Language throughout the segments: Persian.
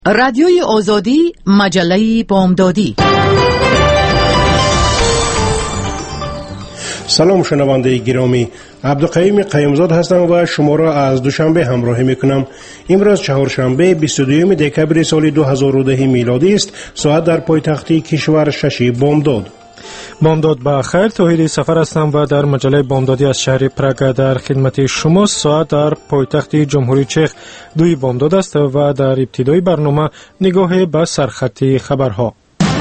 رادیوی آزادی، مجله بامدادی. سلام شنونده گرامی، عبدالقیوم قیومزاد هستم و شما را از دوشنبه همراهی میکنم. امروز چهارشنبه 22 دکبر سال 2010 میلادی است. ساعت در پایتخت کشور 6 بامداد. بامداد با خیر، توحید سفر هستم و در مجله بامدادی از شهر پراگ در خدمت شما. ساعت در پایتخت جمهوری چک 2 بامداد است و در ابتدای برنامه نگاه به سرخط خبرها.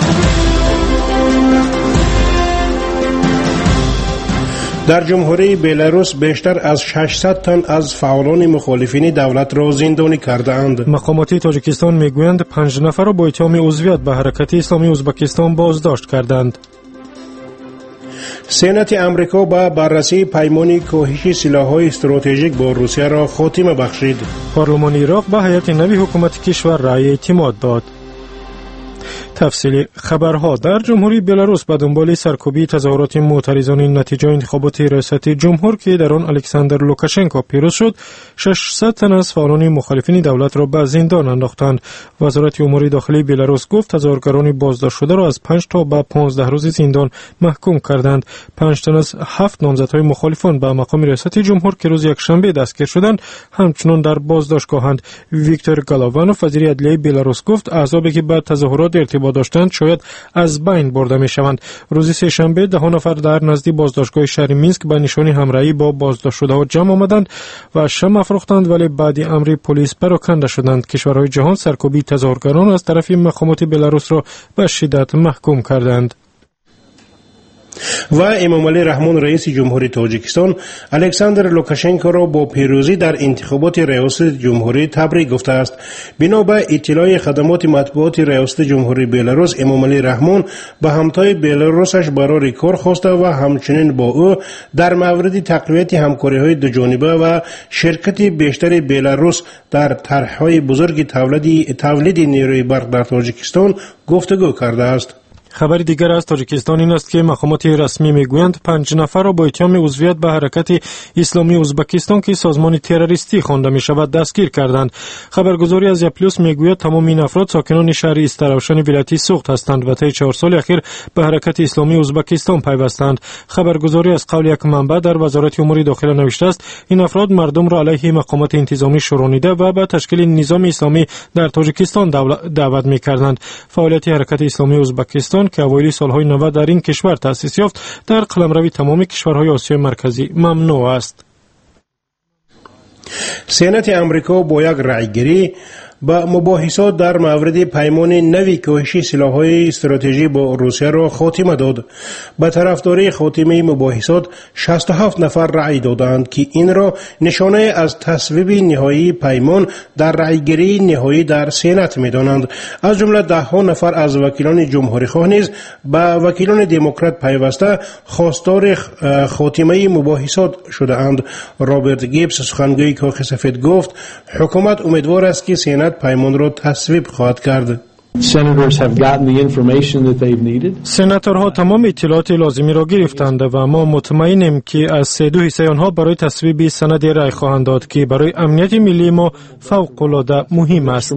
در جمهوری بلاروس بیشتر از 600 تن از فعالان مخالفین دولت را زندانی کردند. مقامات تاجیکستان میگویند 5 نفر را با اتهام عضویت به حرکت اسلامی ازبکستان بازداشت کردند. سنت امریکا با بررسی پیمان کاهش سلاح‌های استراتژیک با روسیه را خاتمه بخشید. پارلمان عراق به هیئت نوی حکومت کشور رأی اعتماد داد. تفصیل خبرها. در جمهوری بلاروس به دنبال سرکوبی تظاهرات معترضان نتیجه انتخابات ریاست جمهور که در آن الکساندر لوکاشنکو پیروز شد، 600 تن از فعالان مخالفین دولت را به زندان انداختند. وزارت امور داخلی بلاروس گفت تظاهرگران بازداشت شده را از 5 تا به 15 روز زندان محکوم کردند. 5 تن از 7 نامزدهای مخالفان به مقام ریاست جمهور که روز یکشنبه دستگیر شدند همچنان در بازداشتگاهند. ویکتور گالاوانوف وزیر عدلیه بلاروس گفت اعضابی که به تظاهرات ارتباط داشتند شاید از بین برده می شوند. روز سه شنبه 10 نفر در نزدیک بازداشتگاه شهر مینسک به نشانی همراهی با بازداشت شده‌ها جمع آمدند و شمع افروختند، ولی بعد امر پلیس پراکنده شدند. کشورهای جهان سرکوبی تظاهرگران از طرف مقامات بلاروس را به شدت محکوم کردند. و امامعلی رحمان رئیس جمهوری تاجیکستان الکساندر لوکاشنکو را با پیروزی در انتخابات ریاست جمهوری تبریک گفته است. بنا به اطلاع خدمات مطبوعات ریاست جمهوری بلاروس، امامعلی رحمان به همتای بلاروسش برای کار خواسته و همچنین با او در مورد تقویت همکاری‌های دوجانبه و شرکت بیشتر بلاروس در طرح‌های بزرگ تولید نیروی برق در تاجیکستان گفتگو کرده است. خبر دیگر از تاجیکستان این است که مقامات رسمی میگویند 5 نفر را با اتهام عضویت به حرکت اسلامی ازبکستان که سازمان تروریستی خوانده می شود دستگیر کردند. خبرگزاری از یپلوس میگوید تمام این افراد ساکنان شهر استروشن ولایت سوخت هستند و طی 4 سال اخیر به حرکت اسلامی ازبکستان پیوستند. خبرگزاری از قول یک منبع در وزارت امور داخله نوشته است این افراد مردم را علیه مقامات انتظامی شورانیده و به تشکیل نظام اسلامی در تاجیکستان دعوت می‌کردند. فعالیت حرکت اسلامی ازبکستان که اوایل سالهای 90 در این کشور تأسیس یافت در قلمروی تمام کشورهای آسیای مرکزی ممنوع است. سنت امریکا با یک رأیگیری با مباحثات در مورد پیمان نوی کاهش سلاح‌های استراتژی با روسیه را خاتمه داد. به طرفداری خاتمه مباحثات 67 نفر رأی دادند که این را نشانه از تصویب نهایی پیمان در رأیگیری نهایی در سنت می‌دانند. از جمله 10 نفر از وکیلان جمهوری‌خواه نیز به وکیلان دموکرات پیوسته خواستار خاتمه مباحثات شده‌اند. رابرت گیبز سخنگوی کاخ سفید گفت حکومت امیدوار است که سنت پیمان را تصویب خواهد کرد. سناتورها تمام اطلاعات لازمی را گرفتند و ما مطمئنیم که از 3 حصه آنها برای تصویب سند رای خواهند داد که برای امنیت ملی ما فوق‌العاده مهم است.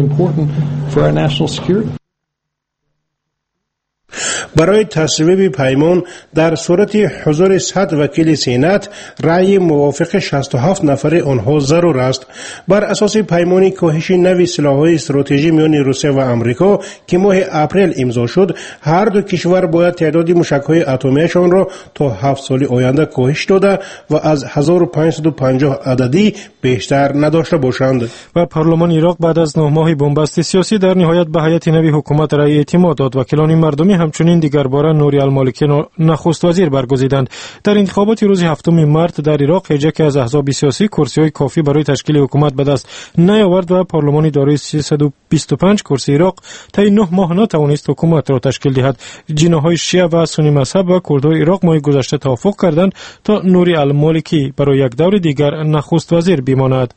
برای تصویب پیمان در صورت حضور 100 وکیل سنت رأی موافق 67 نفر آنها ضرور است. بر اساس پیمان کاهش نوی سلاح‌های استراتژی میان روسیه و امریکا که ماه اپریل امضا شد، هر دو کشور باید تعداد موشک‌های اتمیشان را تا 7 سال آینده کاهش داده و از 1550 عددی بیشتر نداشته باشند. و پارلمان عراق بعد از 9 ماه بنبست سیاسی در نهایت به هیئت نوی حکومت رأی اعتماد داد. وکیلان مردمی همچنین دیگر باره نوری المالکی نخست وزیر برگزیدند. در انتخابات روز 7 مارس در عراق هیچ از احزاب سیاسی کرسی‌های کافی برای تشکیل حکومت به دست نیاورد و پارلمان دارای 325 کرسی عراق طی 9 ماه نتوانست حکومت را تشکیل دهد. جناح‌های شیعه و سنی مذهب و کردهای عراق ماه گذشته توافق کردند تا نوری المالکی برای یک دور دیگر نخست وزیر بماند.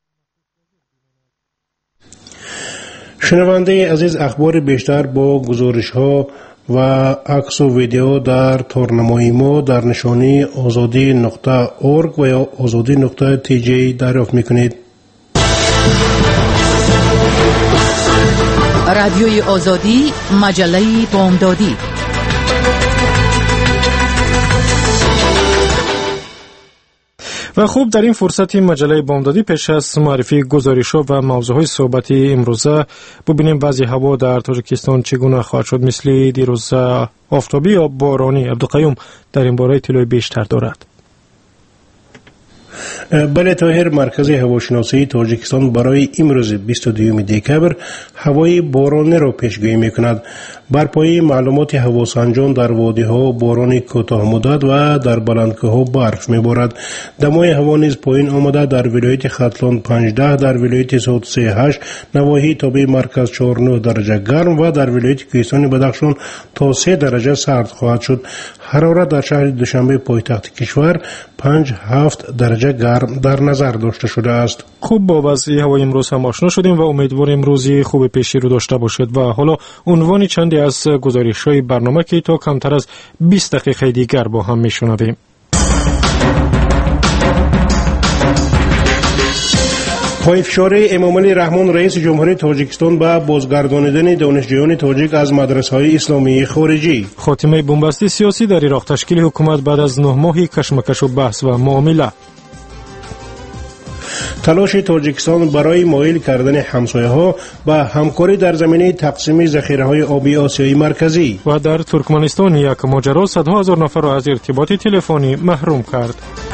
شنونده عزیز، اخبار بیشتر با گزارش‌ها و عکس و ویدیو در تورنمای ما در نشانی azadi.org و یا azadi.tj دریافت میکنید. رادیوی آزادی، مجله بامدادی. و خوب، در این فرصت مجله بامدادی پیش از معرفی گزارش‌ها و موضوعهای صحبتی امروزه ببینیم بعضی هوا در تاجیکستان چگونه خواهد شد. مثل دیروز آفتابی یا بارانی؟ عبدالقیوم در این باره اطلاع بیشتر دارد. بله طاهر، مرکز هواشناسی تاجیکستان برای امروز 22 دکبر هوای بارانی را پیشگویی می‌کند. بر پایه معلومات هواسنجان در وادی‌ها باران کوتاه مدت و در بلندکوه‌ها برف می‌بارد. دمای هوا نیز پایین آمده. در ولایت ختلان 15، در ولایت سوت 38، نواحی تابع مرکز 4-9 درجه گرم و در ولایت کوهستان بدخشان تا 3 درجه سرد خواهد شد. حرارت در شهر دوشنبه پایتخت کشور 5-7 درجه گرم در نظر داشته شده است. خوب، با وضع هوای امروز هم آشنا شدیم و امیدواریم روزی خوب پیشی رو داشته باشد. و حالا عنوان چندی از گزارش‌های برنامه که تا کمتر از 20 دقیقه دیگر با هم میشنویم. پایفشاری امامعلی رحمان رئیس جمهوری تاجیکستان به بازگردانیدن دانشجویان تاجیک از مدرسه‌های اسلامی خارجی. خاتمه بنبستی سیاسی در عراق، تشکیل حکومت بعد از 9 ماهی کشمکش و بحث و معامله. تلاش تاجیکستان برای مایل کردن همسایه‌ها به همکاری در زمینه تقسیم ذخیره‌های آبی آسیای مرکزی. و در ترکمنستان یک ماجرا صدها هزار نفر را از ارتباط تلفنی محروم کرد.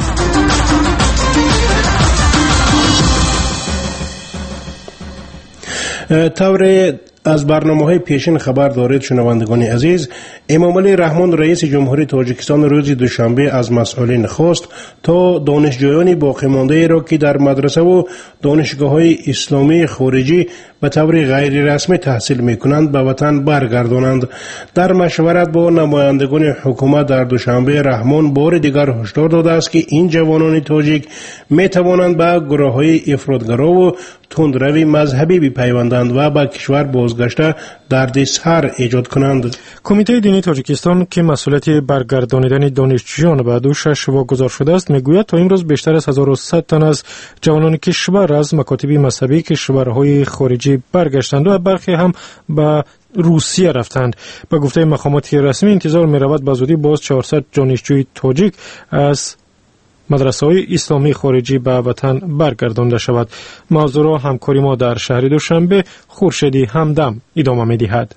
طور از برنامه‌های پیشین خبر دارید شنوندگان عزیز. امامعلی رحمان رئیس جمهوری تاجیکستان روز دوشنبه از مسئولین خواست تا دانشجویان باقی مانده را که در مدرسه و دانشگاه‌های اسلامی خارجی به طور غیر رسمی تحصیل می‌کنند به وطن برگردانند. در مشورت با نمایندگان حکومت در دوشنبه رحمان بار دیگر هشدار داده است که این جوانان تاجیک می‌توانند به گروه‌های افراطگرا و تندروی مذهبی بپیوندند و به کشور بازگشته دردسر ایجاد کنند. کمیته دینی تاجیکستان که مسئولیت برگردانیدن دانشجویان به دوشش واگذار شده است میگوید تا امروز بیشتر از 1100 تن از جوانان کشور از مکاتب مذهبی کشورهای خارجی برگشتند و برخی هم به روسیه رفتند. به گفته مقامات رسمی انتظار می‌رود به زودی باز 400 دانشجوی تاجیک از مدرسه‌های اسلامی خارجی به وطن برگردانده شود. موضوع همکاری ما در شهر دوشنبه خورشیدی همدم ادامه می‌دهد.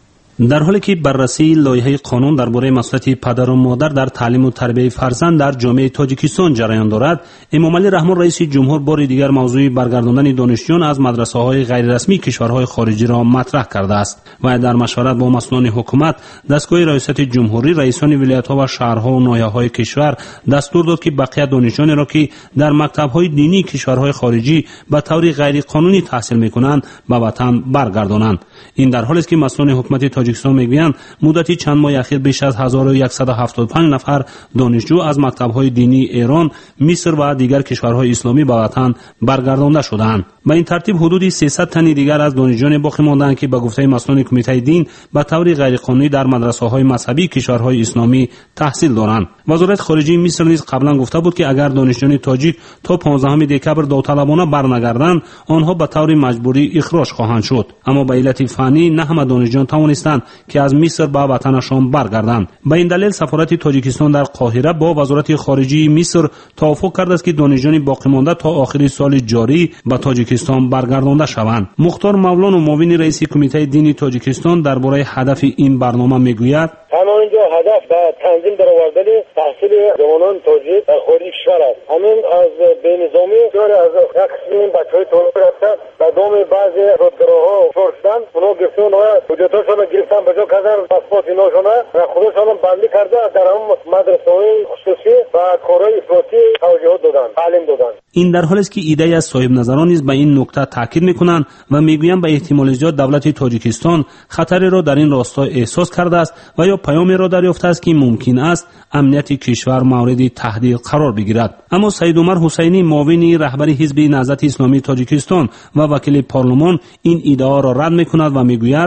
در حالی که بررسی لایحه قانون درباره مسئولیت پدر و مادر در تعلیم و تربیت فرزند در جامعه تاجیکستان جریان دارد، امامعلی رحمان رئیس جمهور بار دیگر موضوع برگرداندن دانشجویان از مدرسه‌های غیر رسمی کشورهای خارجی را مطرح کرده است و در مشورت با مسئولان حکومت، دستگاه ریاست جمهوری، رئیسان ولایت‌ها و شهرها و ناحیه‌های کشور دستور داد که بقیه دانشجویان را که در مکتب‌های دینی کشورهای خارجی به طور غیر قانونی تحصیل می‌کنند به وطن برگردانند. این در حالی است که مسئولان حکومت تاجیکستان میگویند مدتی چند ماه اخیر بیش از 1175 نفر دانشجو از مکتب‌های دینی ایران، مصر و دیگر کشورهای اسلامی به وطن برگردانده شدند. به این ترتیب حدود 300 تن دیگر از دانشجویان باقی ماندند که به گفته مسئولان کمیته دین به طور غیرقانونی در مدرسه‌های مذهبی کشورهای اسلامی تحصیل دارند. وزارت خارجه مصر نیز قبلا گفته بود که اگر دانشجویان تاجیک تا 15 دکبر داوطلبانه برنگردند، آنها به طور مجبوری اخراج خواهند شد. اما به علت فنی نه همه دانشجویان توانستند که از مصر به وطنشان برگردند. به این دلیل سفارت تاجیکستان در قاهره با وزارت خارجه مصر توافق کرده است که دانشجویان باقی مانده تا آخر سال جاری به تاجیکستان برگردانده شوند. مختار مولان و معاون رئیس کمیته دینی تاجیکستان درباره هدف این برنامه میگوید: تمام اینجا هدف به تنظیم درآوردن تحصیل جوانان تاجیک در خارج کشور است. همین از بینظامی داره از یک قسم بچهای تاجیک رفتن و دام بعضی افراطگراها شدن، اونا گرفتن و حجتاشون گرفتن به جا کردن، پاسپورت ایناشون و خودشون بندی کرده در هم مدرسه‌های خصوصی و کارهای افراطی توجیهات دادن، تعلیم دادن. این در حالی است که ایده از صاحب نظران نیز به این نکته تاکید میکنند و میگویند به احتمال زیاد دولت تاجیکستان خطری را در این راستا احساس کرده است و یا پیامی را دریافته است که ممکن است امنیت کشور مورد تهدید قرار بگیرد. اما سید عمر حسینی معاون رهبر حزب نهضت اسلامی تاجیکستان و وکیل پارلمان این ایده را رد میکند و میگوید: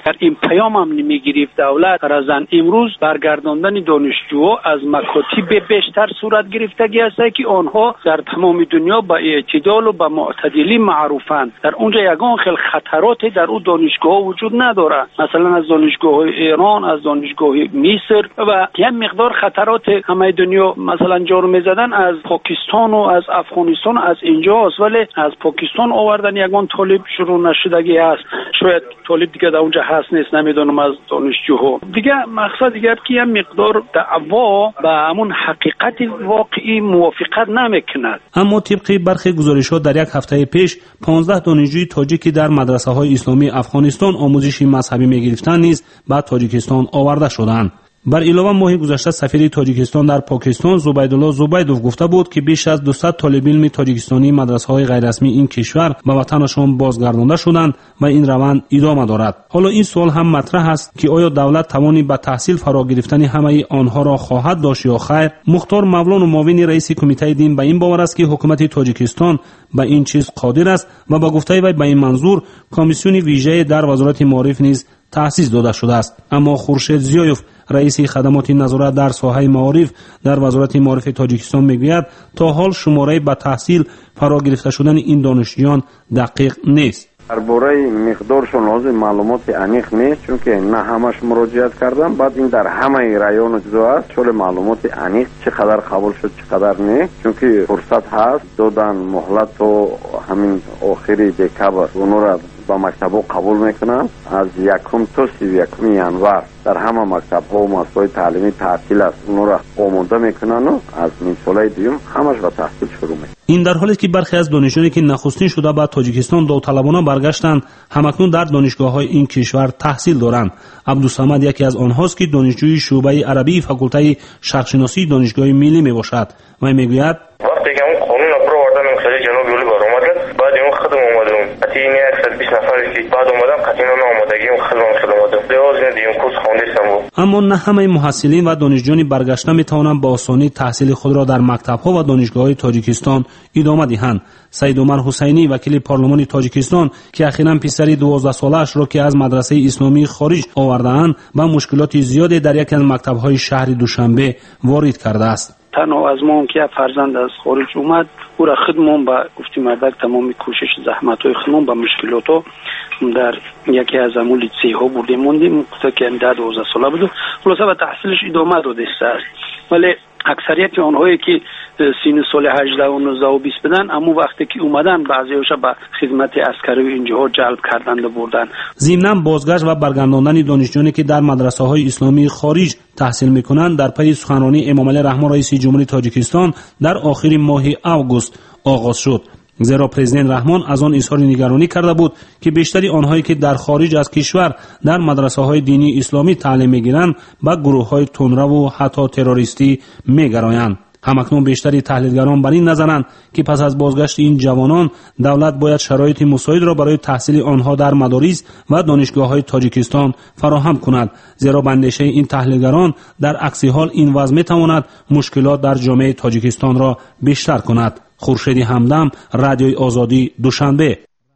در این پیام هم نمیگرفت دولت رزن امروز برگرداندن دانشجوها از مکاتب بیشتر صورت گرفتگی است که آنها در تمام دنیا با اعتدال و با معتدلی معروفند. در اونجا یگان خیلی خطراتی در اون دانشگاه وجود نداره، مثلا از دانشگاه ایران، از دانشگاه مصر و یه مقدار خطرات همه دنیا مثلا جارو میزدن از پاکستان و از افغانستان از اینجاست، ولی از پاکستان آوردن یگان طالب شروع نشدگی است. شاید طالب دیگه در اونجا هست نیست نمیدونم از دانشجوها دیگه. مقصد دیگر که یه مقدار دعوا به همون حقیقت واقعی موافقت نمیکند. اما طبق برخی گزارش‌ها در یک هفته پیش 15 دانشجوی تاجیکی در مدرسه‌های اسلامی افغانستان آموزش مذهبی می‌گرفتند نیز به تاجیکستان آورده شدند. بر علاوه ماه گذشته سفیر تاجیکستان در پاکستان زبیدالله زبیدوف گفته بود که بیش از 200 طالب علم تاجیکستانی مدرسه‌های غیر رسمی این کشور به وطنشان بازگردانده شدند و این روند ادامه دارد. حالا این سوال هم مطرح است که آیا دولت توانی به تحصیل فرا گرفتن همه آنها را خواهد داشت یا خیر؟ مختار مولان و معاون رئیس کمیته دین به این باور است که حکومت تاجیکستان به این چیز قادر است و با گفته وی به این منظور کمیسیون ویژه در وزارت معارف نیز تأسیس داده شده است. اما خورشید زیایوف رئیس خدمات نظارت در ساحه معارف در وزارت معارف تاجیکستان میگوید تا حال شماره به تحصیل فرا گرفته شدن این دانشجویان دقیق نیست. درباره مقدارشون لازم معلومات عمیق نیست، چون که نه همش مراجعت کردم. بعد این در همه رایون جدا است، چون معلومات عمیق چقدر قبول شد چقدر نه، چون که فرصت هست دادن مهلت و همین آخری دکتر اونو را با مکتب‌ها قبول میکنن. از 1 تا 31 ینور در همه مکتب‌ها و مؤسسات تعلیمی تعطیل است، اونو را آماده میکنن و از نیم ساله دیگه همش با تحصیل شروع میکنن. این در حالی که برخی از دانشجویانی که نخستین شده به تاجیکستان داوطلبانه برگشتند همکنون در دانشگاه‌های این کشور تحصیل دارند. عبدالصمد یکی از آنهاست که دانشجوی شعبه عربی فاکولته شرقشناسی دانشگاه ملی میباشد و میگوید وقتی که اون قانون را آوردن خیلی جنوب یولی بار اومد، بعد اون خدم اومدم حتی این 120 نفری که بعد اومدن قطعا آمادگی اون خدم اومدم لازم دیگه کورس خواندم. اما نه همه محصلین و دانشجویان برگشته میتوانند با آسانی تحصیل خود را در مکتب‌ها و دانشگاه‌های تاجیکستان ادامه دهند. سید عمر حسینی وکیل پارلمان تاجیکستان که اخیراً پسری 12 ساله‌اش را که از مدرسه اسلامی خارج آورده‌اند با مشکلات زیادی در یکی از مکتب‌های شهر دوشنبه وارد کرده است. تنها از ما که فرزند از خارج اومد او را خدمون با گفتی مدرک تمامی کوشش زحمت‌های خدمون با مشکلاتو در یکی از امول لیسه ها بردیم موندیم که 12 ساله بود. خلاصه به تحصیلش ادامه داده است، ولی اکثریت آنهایی که سین سال 18 و 19 و 20 بدن اما وقتی که اومدن بعضی‌هاش به خدمت عسکری و اینجاها جلب کردند و بردن. ضمناً بازگشت و برگرداندن دانشجویانی که در مدرسه‌های اسلامی خارج تحصیل می‌کنند در پی سخنرانی امام علی رحمان رئیس جمهوری تاجیکستان در آخر ماه اوگوست آغاز شد. زیرا پرزیدنت رحمان از آن اظهار نگرانی کرده بود که بیشتری آنهایی که در خارج از کشور در مدرسه‌های دینی اسلامی تعلیم می‌گیرند به گروه‌های تندرو و حتی تروریستی می‌گرایند. همکنون بیشتری تحلیلگران بر این نظرند که پس از بازگشت این جوانان دولت باید شرایط مساعد را برای تحصیل آنها در مدارس و دانشگاه‌های تاجیکستان فراهم کند، زیرا به اندیشه این تحلیلگران در عکس حال این وضع می‌تواند مشکلات در جامعه تاجیکستان را بیشتر کند. خورشید همدم، رادیوی آزادی، دوشنبه.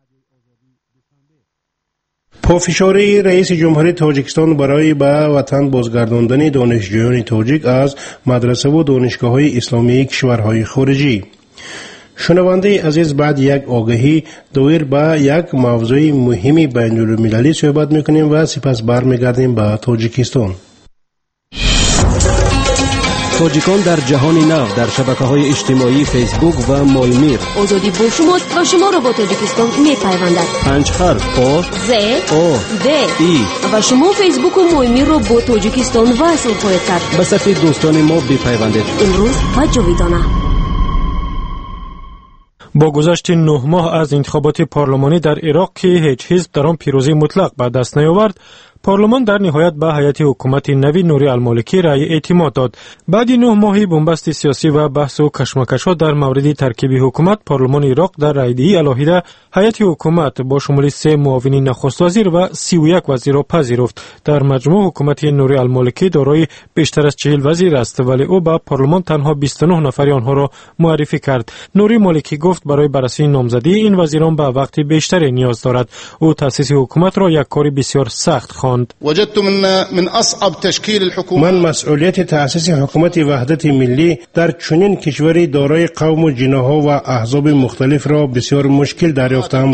پافشاری رئیس جمهوری تاجیکستان برای به وطن بازگرداندن دانشجویان تاجیک از مدرسه و دانشگاه‌های اسلامی کشورهای خارجی. شنونده عزیز، بعد یک آگهی دایر به یک موضوع مهمی بین‌المللی صحبت می‌کنیم و سپس برمیگردیم به تاجیکستان. تاجیکان در جهان نو در شبکه‌های اجتماعی فیسبوک و مایمیر. آزادی با شماست و شما را با تاجیکستان می‌پیوندد. 5 حرف آ ز او د ای و شما فیسبوک و مایمیر را با تاجیکستان وصل خواهید کرد. به صفحه دوستان ما بپیوندید. امروز و جاویدانه. با گذشت 9 ماه از انتخابات پارلمانی در عراق که هیچ حزب در آن پیروزی مطلق به دست نیاورد، پارلمان در نهایت به هیئت حکومت نوی نوری المالکی رأی اعتماد داد. بعد 9 ماهی بنبست سیاسی و بحث و کشمکش‌ها در مورد ترکیب حکومت، پارلمان عراق در رأی‌دهی الهیده هیئت حکومت با شمول 3 معاون نخست وزیر و 31 وزیر را پذیرفت. در مجموع حکومت نوری المالکی دارای بیشتر از 40 وزیر است، ولی او به پارلمان تنها 29 نفر آنها را معرفی کرد. نوری مالکی گفت برای بررسی نامزدی این وزیران به وقت بیشتری نیاز دارد. او تأسیس حکومت را یک کار بسیار سخت خواند. من مسئولیت تأسیس حکومت وحدت ملی در چنین کشوری دارای قوم و جناها و احزاب مختلف را بسیار مشکل دریافتم.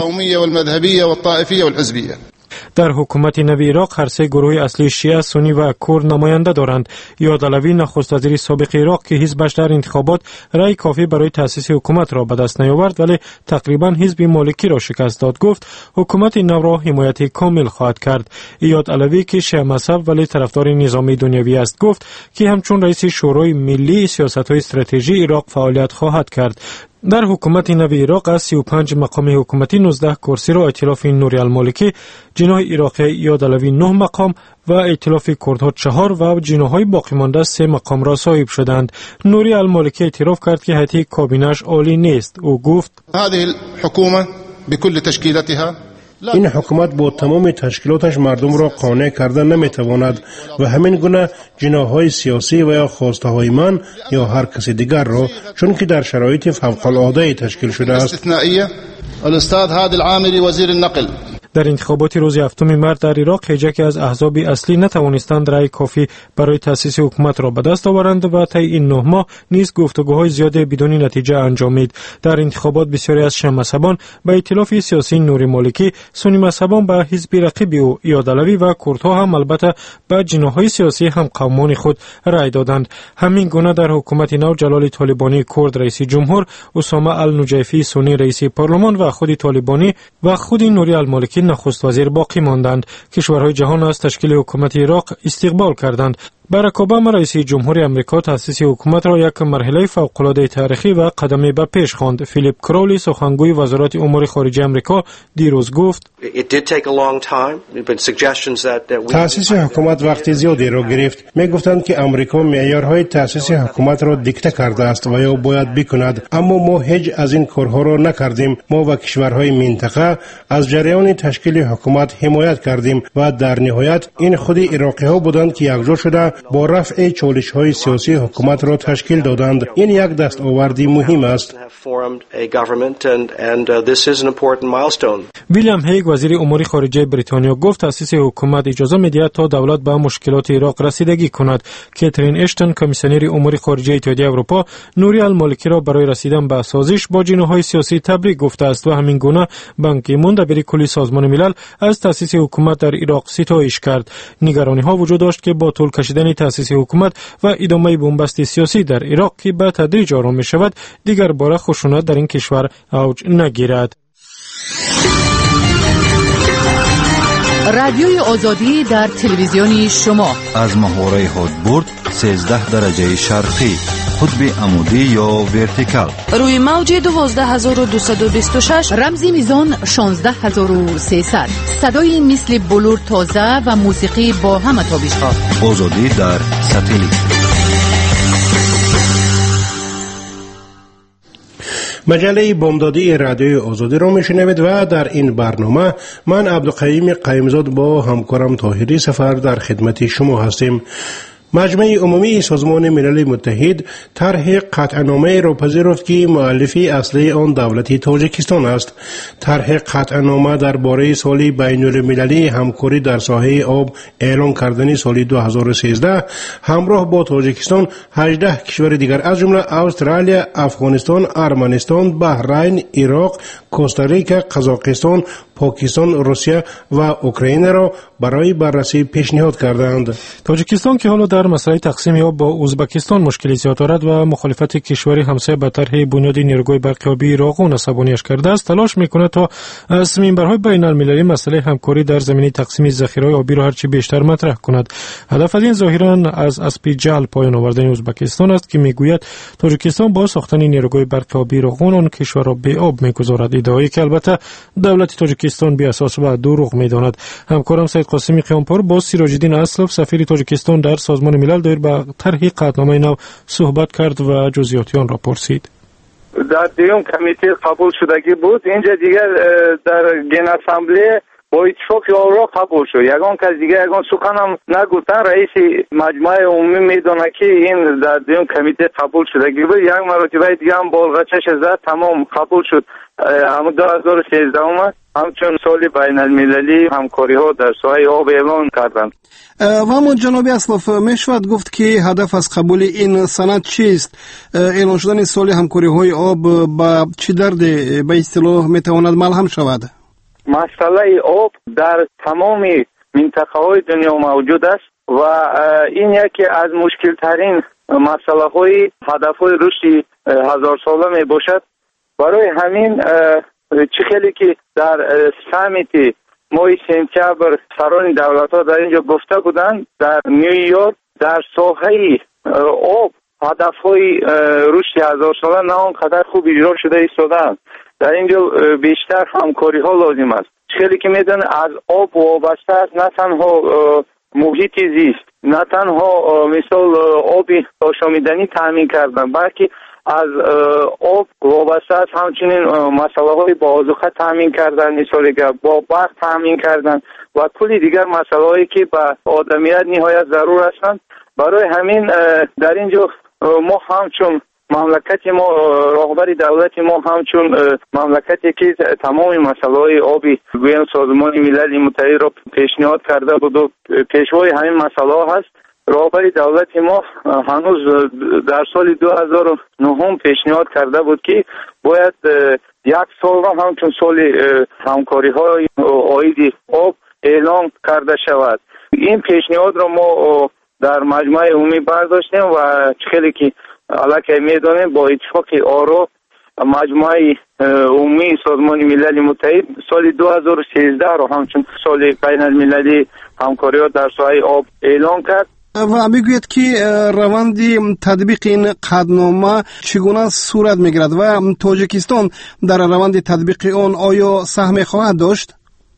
در حکومت نوی عراق هر سه گروه اصلی شیعه، سنی و کرد نماینده دارند. ایاد علوی نخست وزیر سابق عراق که حزبش در انتخابات رأی کافی برای تأسیس حکومت را به دست نیاورد ولی تقریبا حزب مالکی را شکست داد، گفت حکومت نو را حمایت کامل خواهد کرد. ایاد علوی که شیعه مذهب ولی طرفدار نظام دنیوی است، گفت که همچون رئیس شورای ملی سیاست‌های استراتژی عراق فعالیت خواهد کرد. در حکومت نوی عراق از 35 مقام حکومتی 19 کرسی را ائتلاف نوری المالکی، جناح عراقی ایاد علوی 9 مقام و ائتلاف کردها 4 و جناح‌های باقی مانده 3 مقام را صاحب شدند. نوری المالکی اعتراف کرد که هیئت کابینه‌اش عالی نیست. او گفت هذه الحکومه بكل تشکیلاتها، این حکومت با تمام تشکیلاتش مردم را قانع کرده نمیتواند و همین گونه جناح‌های سیاسی و یا خواسته‌های من یا هر کسی دیگر را، چون که در شرایط فوق‌العاده تشکیل شده است. استثنائیه الاستاذ هادی العامری وزیر النقل. در انتخابات روز 7 مارس در عراق هیچ از احزاب اصلی نتوانستند رأی کافی برای تأسیس حکومت را به دست آورند و طی این 9 ماه نیز گفتگوهای زیاد بدون نتیجه انجامید. در انتخابات بسیاری از شیعه مذهبان به ائتلاف سیاسی نوری مالکی، سنی مذهبان به حزب رقیب او ایاد علوی و کردها هم البته به جناح‌های سیاسی هم قومان خود رأی دادند. همین گونه در حکومت نو جلال طالبانی کرد رئیس جمهور، اسامه النجیفی سنی رئیس پارلمان و خود طالبانی و خود نوری المالکی نخست وزیر باقی ماندند. کشورهای جهان از تشکیل حکومت عراق استقبال کردند. باراک اوباما رئیس جمهور آمریکا تأسیس حکومت را یک مرحله فوق‌العاده تاریخی و قدمی به پیش خواند. فیلیپ کرولی سخنگوی وزارت امور خارجه آمریکا دیروز گفت تأسیس حکومت وقت زیادی را گرفت. میگفتند که آمریکا معیارهای تأسیس حکومت را دیکته کرده است و یا باید بکند، اما ما هیچ از این کارها را نکردیم. ما و کشورهای منطقه از جریان تشکیل حکومت حمایت کردیم و در نهایت این خود عراقی ها بودند که یکجا شده با رفع چالش‌های سیاسی حکومت را تشکیل دادند. این یک دستاوردی مهم است. ویلیام هیگ وزیر امور خارجه بریتانیا گفت تأسیس حکومت اجازه می‌دهد تا دولت به مشکلات عراق رسیدگی کند. کاترین اشتن کمیسیونر امور خارجه اتحادیه اروپا نوری المالکی را برای رسیدن به سازش با جناح‌های سیاسی تبریک گفته است و همین گونه بان کی مون دبیر کلی سازمان ملل از تأسیس حکومت در عراق ستایش کرد. نگرانی‌ها وجود داشت که با طول کشیدن تأسیس حکومت و ادامه بنبست سیاسی در عراق که به تدریج آرام می‌شود، دیگر بار خشونت در این کشور اوج نگیرد. رادیوی آزادی در تلویزیون شما از محوره هادبورد 13 درجه شرقی، قطب عمودی یا ورتیکال، روی موج 12226، رمزی میزان 16300، صدای مثل بلور تازه و موسیقی با همه تابش‌ها. آزادی در ساتلیت. مجله بامدادی رادیوی آزادی را میشنوید و در این برنامه من عبدالقیوم قیمزاد با همکارم طاهری سفر در خدمت شما هستیم. مجمع عمومی سازمان ملل متحد طرح قطعنامه را پذیرفت که مؤلفی اصلی آن دولت تاجیکستان است. طرح قطعنامه درباره سال بین‌المللی همکاری در ساحه آب اعلان کردن سال 2013 همراه با تاجیکستان 18 کشور دیگر از جمله استرالیا، افغانستان، ارمنستان، بحرین، عراق، کوستاریکا، قزاقستان، پاکستان، روسیه و اوکراین را برای بررسی پیشنهاد کردند. تاجیکستان که حالا در مسئله تقسیم آب با ازبکستان مشکلی زیاد دارد و مخالفت کشوری همسایه به طرح بنیاد نیروگاه برق آبی عراق عصبانیش کرده است، تلاش میکنه تا از منبرهای بین المللی مسئله همکاری در زمینه تقسیم ذخیره‌های آبی را هرچی بیشتر مطرح کند. هدف از این ظاهرا از اسب جهل پایان آوردن ازبکستان است که میگوید تاجیکستان با ساختن نیروگاه برق آبی عراق آن کشور را به آب میگذارد، ادعایی که البته دولت تاجیکستان تاجیکستان بی اساس و دروغ می‌داند. همکارم سید قاسمی قیامپور با سیراج الدین اسلف سفیر تاجیکستان در سازمان ملل دایر به طرح قطعنامه نو صحبت کرد و جزئیات آن را پرسید. در دیوم کمیته قبول شدگی بود. اینجا دیگر در گن اسامبله با اتفاق را قبول شد. یگان کس دیگر یگان سخن هم نگفتن. رئیس مجمع عمومی میدونه که این در دیوم کمیته قبول شدگی بود. یک مرتبه دیگه هم بالغچش زد تمام قبول شد. اما 2013 اومد همچون سال بین المللی همکاری ها در ساحه آب اعلان کردند. و اما جناب اسلف میشود گفت که هدف از قبول این سند چیست؟ اعلان شدن سال همکاری های آب با چه درد به اصطلاح میتواند ملهم شود؟ مسئله آب در تمام منطقه های دنیا موجود است و این یکی از مشکل ترین مسئله های هدف های رشد 1000 ساله می باشد. برای همین چه خیلی که در سامیت ماه سپتامبر سران دولت ها در اینجا گفته بودند در نیویورک در ساحه آب هدف های رشد 1000 ساله نه آنقدر خوب اجرا شده ایستادند. در اینجا بیشتر همکاری ها لازم است. خیلی که میدن از آب وابسته است، نه تنها محیط زیست، نه تنها مثال آب آشامیدنی تامین کردن، بلکه از آب وابسته است همچنین مسئله های بازوقه تامین کردن، مثال با برق تامین کردن و کلی دیگر مسئله هایی که به آدمیت نهایت ضرور هستند. برای همین در اینجا ما همچون مملکت ما، راهبر دولت ما همچون مملکتی که تمام مسائل های آبی گویم سازمان ملل متحد را پیشنهاد کرده بود و پیشوای همین مسائل ها هست. راهبر دولت ما هنوز در سال 2009 پیشنهاد کرده بود که باید یک سال را همچون سال همکاری های عاید آب اعلام کرده شود. این پیشنهاد را ما در مجمع عمومی برداشتیم و خیلی که علاقه میدانیم با اتفاق آرا مجمع عمومی سازمان ملل متحد سال 2013 را همچون سال بین المللی همکاری ها در ساحه آب اعلام کرد. و میگوید که روند تطبیق این قطعنامه چگونه صورت میگیرد و تاجیکستان در روند تطبیق آن آیا سهم خواهد داشت؟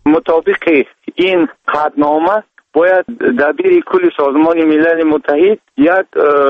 مطابق این قطعنامه باید دبیر کل سازمان ملل متحد یک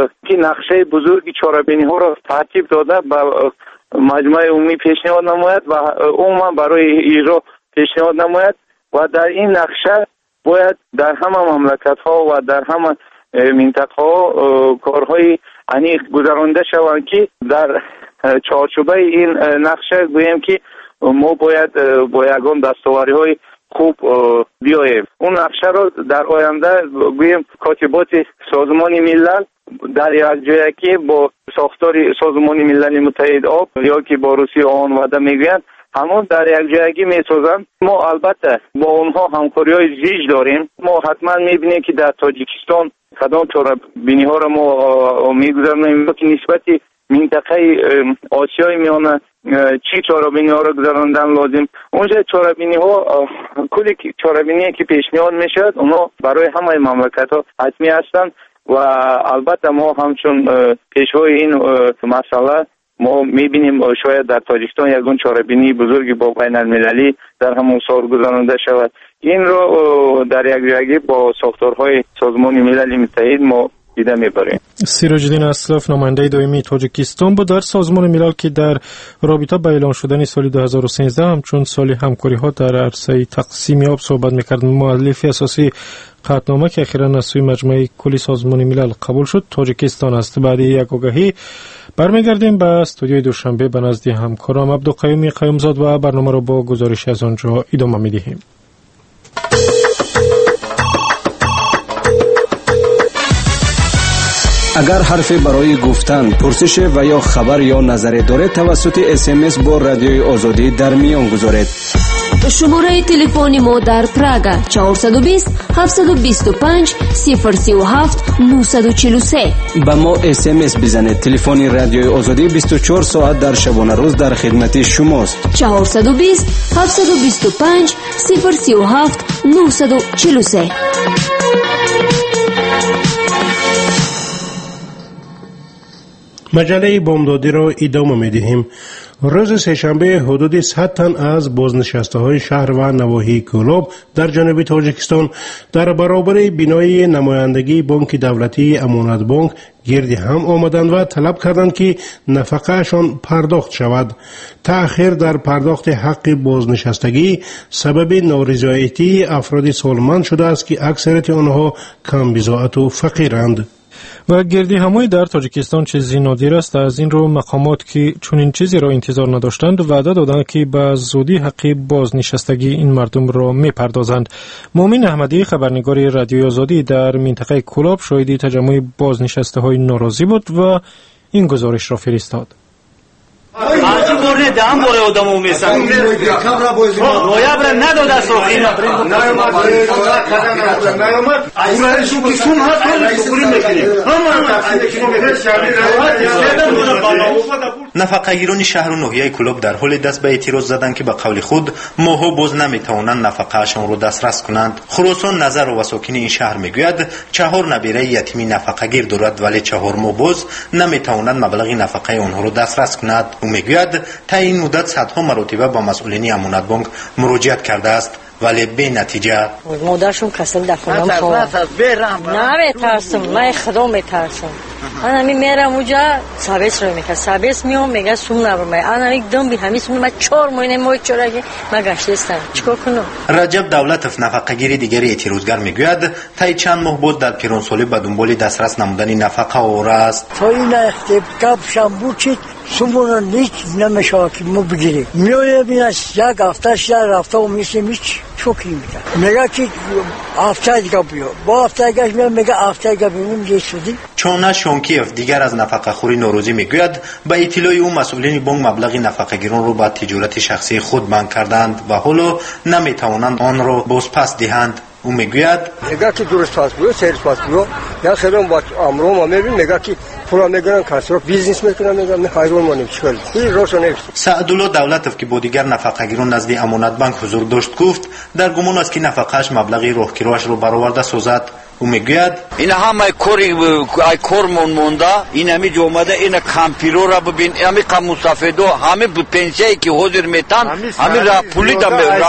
نقشه بزرگی چاره‌بینی ها را ترتیب داده به مجمع عمومی پیشنهاد نماید و عموما برای اجرا پیشنهاد نماید و در این نقشه باید در همه مملکت ها و در همه منطقه ها کارهای انیق گذرانده شوند که در چارچوبه این نقشه گوییم که ما باید با یگان دستاوری های خوب بیاییم. اون نقشه را در آینده گوییم کاتبات سازمان ملل در یک جایی که با ساختار سازمان ملل متحد آب یا که با روسیه آن وعده میگویند همون در یک جایی میسازند. ما البته با اونها همکاری‌های زیج داریم. ما حتما میبینیم که در تاجیکستان کدام چاره‌بینی ها را ما میگذاریم که نسبت منطقه آسیای میانه چی چاره‌بینی ها را گذراندن لازم. اونجا چاره‌بینی ها کلی چاره‌بینی که پیشنهاد میشد اونا برای همه مملکت ها حتمی هستند و البته ما همچون پیشوای این مسئله ما میبینیم شاید در تاجیکستان یگان چاره‌بینی بزرگی با بین المللی در همون سال گذرانده شود. این رو در یک جایی با ساختارهای سازمان ملل متحد ما دیده میبریم. سیراج الدین اسلف نماینده دائمی تاجیکستان با در سازمان ملل که در رابطه با اعلان شدن سال 2013 همچون سال همکاری ها در عرصه تقسیم آب صحبت میکرد. مؤلف اساسی قطعنامه که اخیراً از سوی مجمع کلی سازمان ملل قبول شد تاجیکستان است. بعد یک آگهی برمیگردیم به استودیوی دوشنبه به نزد همکارم عبدالقیوم قیومزاد و برنامه را با گزارش از آنجا ادامه میدهیم. اگر حرفی برای گفتن، پرسش و یا خبر یا نظری دارید توسط SMS با رادیوی آزادی در میان گذارید. شماره تلفن ما در پراگ 420 725 037 943. با ما SMS بزنید. تلفن رادیوی آزادی 24 ساعت در شبانه روز در خدمت شماست. 420 725 037 943. مجله بامدادی را ادامه می‌دهیم. روز سه‌شنبه حدود 100 تن از بازنشسته‌های شهر و نواحی کولوب در جنوب تاجیکستان در برابر بینای نمایندگی بانک دولتی امانت بانک گرد هم آمدند و طلب کردند که نفقه‌شان پرداخت شود. تأخیر در پرداخت حق بازنشستگی سبب نارضایتی افراد سالمند شده است که اکثریت آنها کم بضاعت و فقیرند. و گردی همایی در تاجیکستان چیزی نادر است. از این رو مقامات که چنین چیزی را انتظار نداشتند وعده دادند که به زودی حق بازنشستگی این مردم را میپردازند. مومن احمدی خبرنگار رادیوی آزادی در منطقه کولوب شاهد تجمع بازنشسته های ناراضی بود و این گزارش را فرستاد. آجی برنه دام بوره آدمو میسن رویاب را نداد از روخی نفقه‌گیران شهر و ناحیه کولوب در حال دست به اعتراض زدند که به قول خود ماها باز نمیتوانند نفقه‌شان را دسترس کنند. خراسان نظر و ساکن این شهر میگوید 4 نبیره یتیمی نفقه‌گیر دارد ولی 4 ماه باز نمیتوانند مبلغ نفقه آنها را دسترس کنند. او میگوید تا این مدت صدها مرتبه با مسئولین امانت بانک مراجعت کرده است ولی به نتیجه. مادرشون کسل دفنم خواه نمیترسم، من خدا میترسم. من همی میرم اونجا سابیس رو میکنم، سابیس میام میگه سوم نبرم. من یک دم بی همی سوم، من 4 ماهی موی چورگی من گشتستم. چیکار کنم؟ رجب دولتف نفقه‌گیر دیگری اعتراضگر میگوید تا چند ماه بود در پیرانسالی به دنبال دسترس نمودن نفقه آور است. تا این اختبکاب شنبو چید سومون نیچ نمیشه که ما بگیریم. میایم این از یک هفته شده رفته و میسیم هیچ چوکی میکنه. میگه که هفته دیگه بیا. با هفته دیگه میگه هفته دیگه بینیم یه شدی. چونه شونکیف دیگر از نفقه خوری ناراضی میگوید به اطلاع او مسئولین بانک مبلغ نفقه گیران رو به تجارت شخصی خود بند کردند و حالا نمیتوانند آن را بازپس دهند. او میگوید میگه که درست پس بیو سریس پس بیو یا خیلی با امرو ما میبینیم میگه که پولا میگیرن کسرا بیزنس میکنن میگم نه حیران مانیم چیکار این روشن نیست. سعدالله دولتف که با دیگر نفقه گیران نزد امانت بانک حضور داشت گفت در گمان است که نفقه‌اش مبلغ راهگیراش رو برآورده سازد. او میگوید این همه کارمون مونده این همی اومده این کامپیوتر را ببین همه قانون سفیدو همه پنسیایی که حاضر میتن همه را پولیدا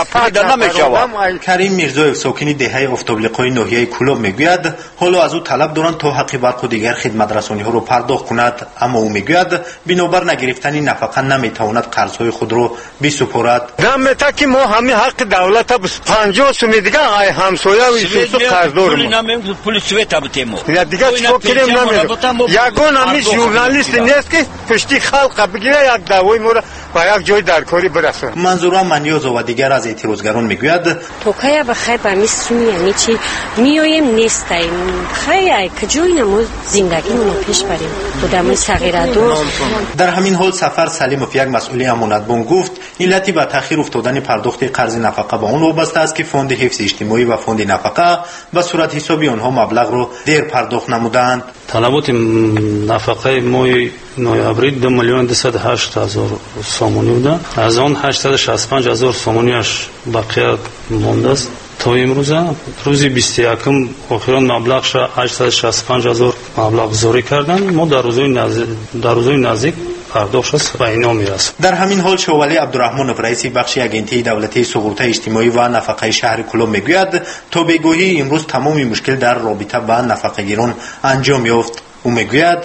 نمیشود. کریم میرزایف ساکن دهه آفتابلیقای ناحیه کولوب میگوید حالا از او طلب دارند تا حق برق دیگر خدمت رسانی ها را پرداخت کند، اما او میگوید بنابر نگرفتن نفقه نمیتواند قرضهای خود را بسپارد. نمیتا که ما همه حق دولت 50 سوم دیگه همسایه و ایسوسو قرض داریم. پول سویت بودیم. یا دیگه چیکار کنیم نمیدونم. یگان همی ژورنالیست نیست که پشتی خلق بگیره یک دوای ما را به یک جای درکاری برسونه. منظورا منیاز و دیگر از اعتراضگران میگوید تو که بخیر با میسونی یعنی چی میایم نیستیم خیلی کجای نمو زندگیمون پیش بریم بودم صغیره دوست. در همین حال سفر سلیموف یک مسئول امانت بانک گفت علتی به تاخیر افتادن پرداخت قرض نفقه با اون وابسته است که فوند حفظ اجتماعی و فوند نفقه به صورت حسابی آنها مبلغ رو دیر پرداخت نمودند. طلبات نفقه ماه نوامبر 2,208,000 سومانی بوده. از آن 865,000 سومانیش بقیه مانده است. تا امروز روز 21 اخیران مبلغش 865,000 مبلغ گذاری کردند. ما در روزهای نزدیک پرداختش به اینا میرسه. در همین حال شوالی عبدالرحمن رئیس بخش اگنتی دولتی سقوط اجتماعی و نفقه شهر کولوب میگوید تا بگویی امروز تمامی مشکل در رابطه با نفقه گیران انجام یافت. او میگوید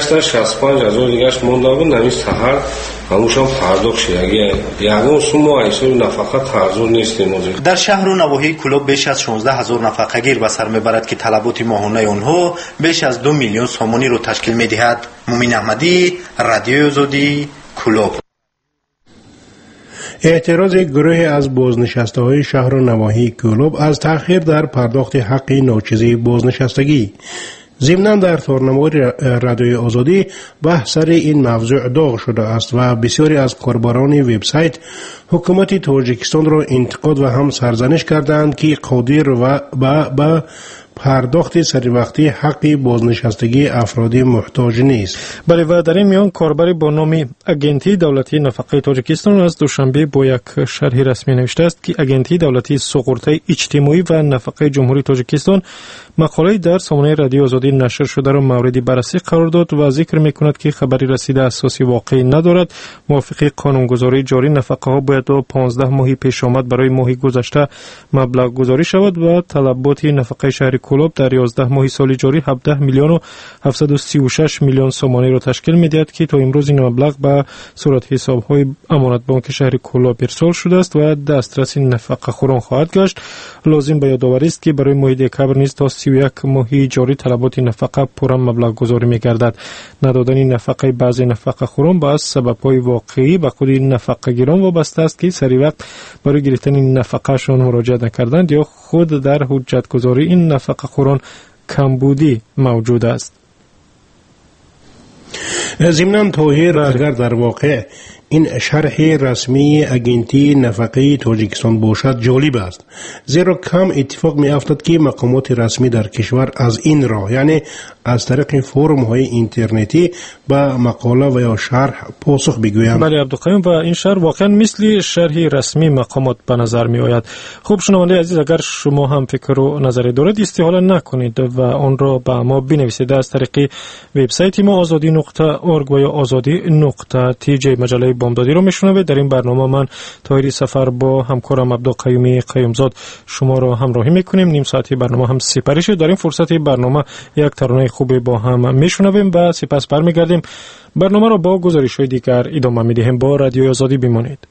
665,000 دیگهش مونده بود نمی سحر هموشان پرداخت شد. یگان سوم حساب نفقه قرضور نیستیم. در شهر و نواحی کولوب بیش از 16,000 نفقه گیر به سر میبرد که طلبات ماهانه آنها بیش از 2 میلیون سومانی رو تشکیل میدهد. مومن احمدی، رادیوی آزادی، کولوب. اعتراض گروه از بازنشسته‌های شهر و نواحی کولوب از تأخیر در پرداخت حق ناچیزی بازنشستگی. ضمناً در تارنمای رادیوی آزادی بحث سر این موضوع داغ شده است و بسیاری از کاربران وبسایت حکومت تاجیکستان را انتقاد و هم سرزنش کردند که قادر و به پرداخت سریوقتی حق بازنشستگی افراد محتاج نیست. بله، و در این میان کاربری با نام اگنتی دولتی نفقه تاجیکستان از دوشنبه با یک شرح رسمی نوشته است که اگنتی دولتی سقراط اجتماعی و نفقه جمهوری تاجیکستان مقاله در سامانه رادیو آزادی نشر شده را مورد بررسی قرار داد و ذکر می‌کند که خبری رسیده اساسی واقعی ندارد. موافق قانونگذاری جاری نفقه ها باید 15 ماهی پیش آمد برای ماهی گذشته مبلغ گذاری شود و طلبات نفقه شهر کولاب در 11 ماهی سال جاری 17 میلیون و 736 میلیون سومانی را تشکیل می‌دهد که تا امروز این مبلغ به صورت حساب‌های امانت بانک شهر کولاب ارسال شده است و دسترس نفقه خوران خواهد گشت. لازم به یادآوری است که برای ماه دکامبر نیز تا 31 ماهی جاری طلبات نفقه پورا مبلغ گذاری می‌گردد. ندادن نفقه بعضی نفقه خوران با سبب‌های واقعی به خود نفقه گیران وابسته است که سری وقت برای گرفتن نفقه‌شان مراجعه نکردند یا خود در حجت گذاری این نفقه خوران کمبودی موجود است. ضمناً طاهر، اگر در واقع این شرح رسمی اگنتی نفقه تاجیکستان باشد جالب است، زیرا کم اتفاق می افتد که مقامات رسمی در کشور از این راه، یعنی از طریق فرم های اینترنتی به مقاله و یا شرح پاسخ بگویند. بله عبدالقیوم، و این شرح واقعا مثل شرح رسمی مقامات به نظر می آید. خب شنونده عزیز، اگر شما هم فکر و نظری دارید استحاله نکنید و آن را به ما بنویسید از طریق وبسایت ما azadi.org و یا azadi.tj. مجله بامدادی رو میشنوید. در این برنامه من طاهری سفر با همکارم عبدالقیوم قیومزاد شما را همراهی میکنیم. نیم ساعتی برنامه هم سپری شد. در این فرصت برنامه یک ترانه خوبی با هم میشنویم و سپس برمیگردیم. برنامه را با گزارش‌های دیگر ادامه میدهیم. با رادیو آزادی بمانید.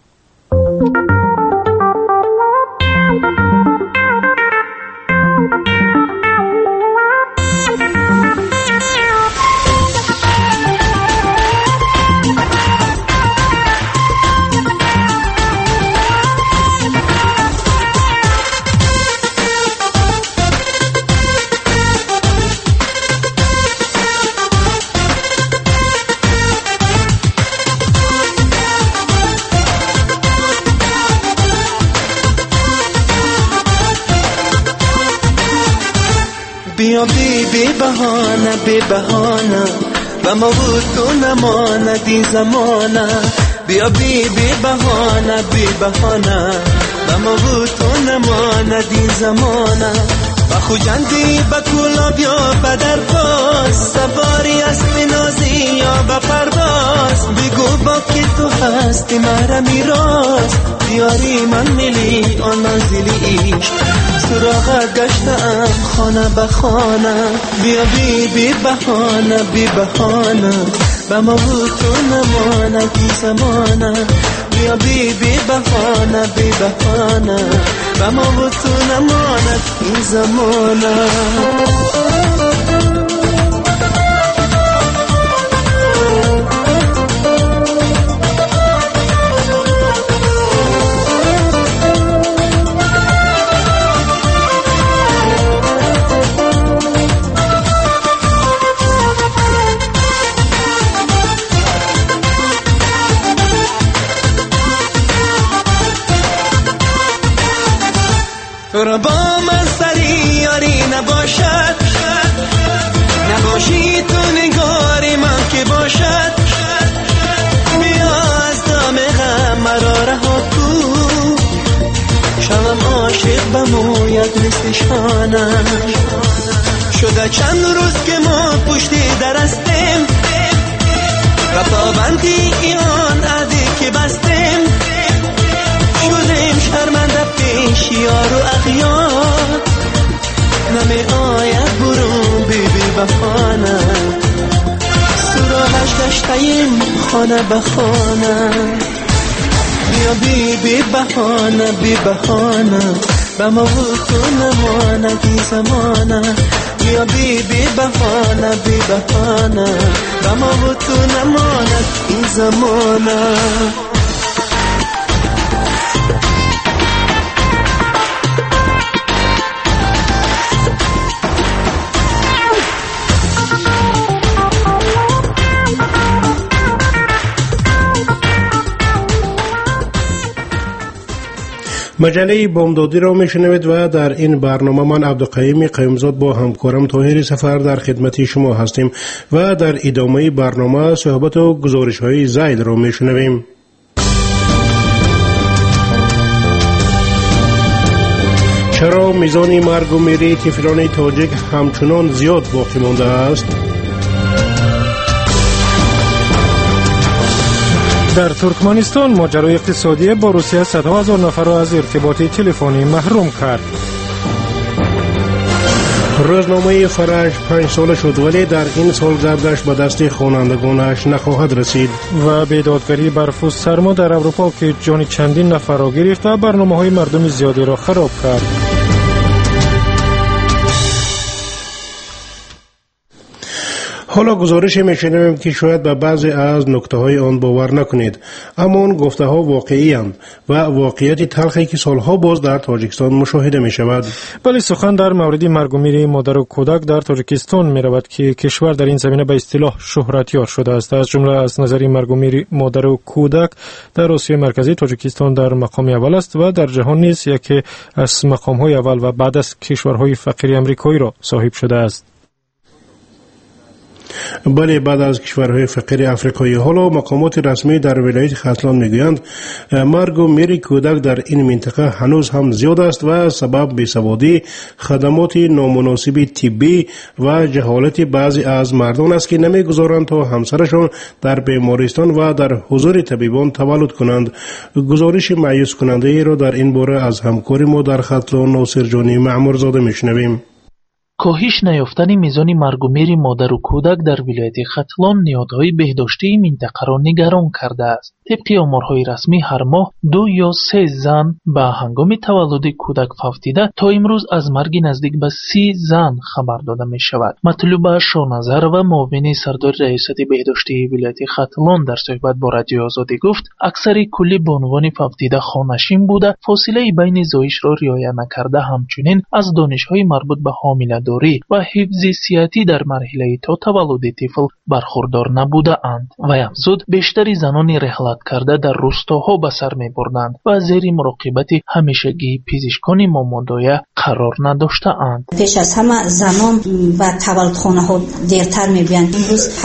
بیا بی بهانه و ما بود تو نماند این زمانه. بیا بی بهانه و ما بود تو نماند این زمانه. و خوجندی با کولا بیا بدر باز، سواری اسب نازی یا با پرواز. بگو با که تو هستی مرا میراز، دیاری من ملی آن منزلی عشق. سراغت گشتم خانه به خانه. بیا بی بهانه و ما بود تو نماند این زمانه. بیا بی بهانه و ما بود تو نماند این زمانه. تو را با من سری یاری نباشد، نباشی تو نگاری من که باشد. بیا از دام غم مرا رها کن، شوم عاشق بموید مثل شانه. شده چند روز که ما پشتی درستیم، و پابندی ایان عهدی که بستیم. شدیم شرمنده پیش یار و اغیار، نمی آید برون بی بهانه. سراغش گشتیم خانه به خانه. بیا بی بهانه به ما بود تو نماند این زمانه. بیا بی بهانه به ما بود تو نماند این زمانه. مجله بامدادی را میشنوید و در این برنامه من عبدالقیوم قیومزاد با همکارم طاهر سفر در خدمت شما هستیم و در ادامه برنامه صحبت و گزارش های زائد را میشنویم. چرا میزان مرگ و میری طفلان تاجیک همچنان زیاد باقی مانده است؟ در ترکمنستان ماجرای اقتصادی با روسیه صدها هزار نفر را از ارتباط تلفنی محروم کرد. روزنامه فرج 5 ساله شد ولی در این سال گردش به دست خوانندگانش نخواهد رسید. و بیدادگری برف و سرما در اروپا که جان چندین نفر را گرفت و برنامه‌های مردم زیادی را خراب کرد. حالا گزارش میشنویم که شاید به بعضی از نکته‌های آن باور نکنید، اما اون گفته‌ها واقعی اند و واقعیت تلخی که سالها باز در تاجیکستان مشاهده می شود. بله، سخن در مورد مرگ و میر مادر و کودک در تاجیکستان می رود که کشور در این زمینه به اصطلاح شهرتیار شده است. از جمله از نظر مرگ و میر مادر و کودک در آسیای مرکزی تاجیکستان در مقام اول است و در جهان نیز یکی از مقام‌های اول و بعد از کشورهای فقیر آمریکایی را صاحب شده است. بله، بعد از کشورهای فقیر افریقایی. حالا مقامات رسمی در ولایت ختلان میگویند مرگ و میر کودک در این منطقه هنوز هم زیاد است و سبب بیسوادی، خدمات نامناسب طبی و جهالت بعضی از مردان است که نمیگذارند تا همسرشان در بیمارستان و در حضور طبیبان تولد کنند. گزارش مایوس کننده ای را در این باره از همکار ما در ختلان ناصر جانی معمورزاده میشنویم. کاهش نیافتن میزان مرگ و میر مادر و کودک در ولایت ختلان نیازهای بهداشتی منطقه را نگران کرده است. طبق آمارهای رسمی هر ماه 2 یا 3 زن به هنگام تولد کودک فوتیده تا امروز از مرگ نزدیک به 30 زن خبر داده می شود. مطلوب شانظر و معاون سردار ریاست بهداشتی ولایت ختلان در صحبت با رادیو آزادی گفت اکثر کلی بانوان فوتیده خانشین بوده، فاصله بین زایش را رعایت نکرده، همچنین از دانش‌های مربوط به حامله‌داری و حفظ صحتی در مرحله تا تولد طفل برخوردار نبوده اند. و افزود بیشتر زنان رحلت کرده در روستاها به سر می بردند و زیر مراقبت همیشگی پزشکان مامادایه قرار نداشته اند. پیش از همه زنان و تولدخانه ها دیرتر می بیاند. امروز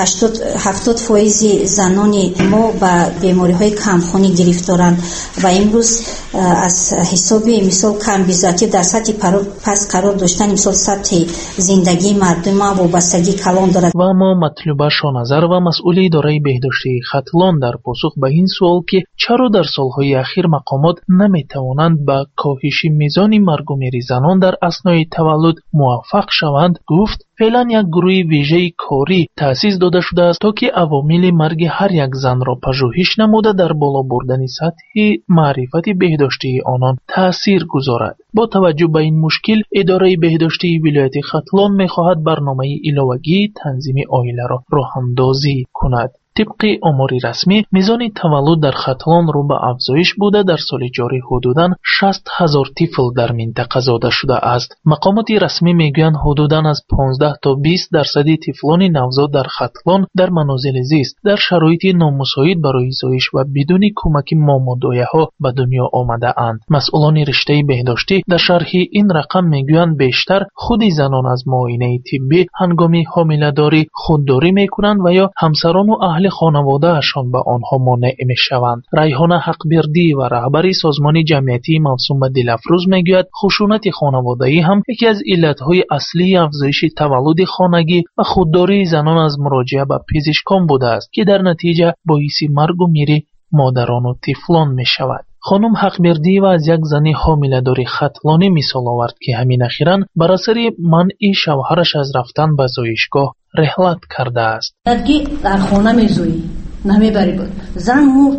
70% زنان ما به بیماری های کمخونی گرفتارند و امروز از حساب مثال کم بیزاتی در سطح پس قرار داشتن مثال سطح زندگی مردم وابستگی کلان دارد. و ما مطلوب شانظر و مسئول اداره بهداشتی ختلان در پاسخ به این سوال که چرا در سالهای اخیر مقامات نمیتوانند به کاهش میزان مرگ و میر زنان در اثنای تولد موفق شوند گفت فعلا یک گروه ویژه کاری تأسیس داده شده است تا که عوامل مرگ هر یک زن را پژوهش نموده در بالا بردن سطح معرفت بهداشتی آنان تأثیر گذارد. با توجه به این مشکل اداره بهداشتی ولایت ختلان می‌خواهد برنامه علاوگی تنظیم عائله را راه‌اندازی کند. طبق آمار رسمی میزان تولد در ختلان رو به افزایش بوده. در سال جاری حدوداً 60,000 طفل در منطقه زاده شده است. مقامات رسمی میگویند حدوداً از 15 تا 20 درصد طفلان نوزاد در ختلان در منازل زیست در شرایط نامساعد برای زایش و بدون کمک مامادایه‌ها به دنیا آمده اند. مسئولان رشته بهداشتی در شرح این رقم میگویند بیشتر خود زنان از معاینه طبی هنگام حامله‌داری خودداری میکنند و یا همسران و اهل خانواده اشان به آنها مانع میشوند. ریحانه حقبردی و رهبر سازمان جمعیتی موسوم به دلفروز میگوید خشونت خانوادگی هم یکی از علتهای اصلی افزایش تولد خانگی و خودداری زنان از مراجعه به پزشکان بوده است که در نتیجه باعث مرگ و میر مادران و طفلان میشود. خانم حقبردی و از یک زن حامله‌دار ختلانی مثال آورد که همین اخیراً بر اثر منع شوهرش از رفتن به زایشگاه رحلت کرده است. دادگی در خانه میزویی نمیبری بود. زن مرد.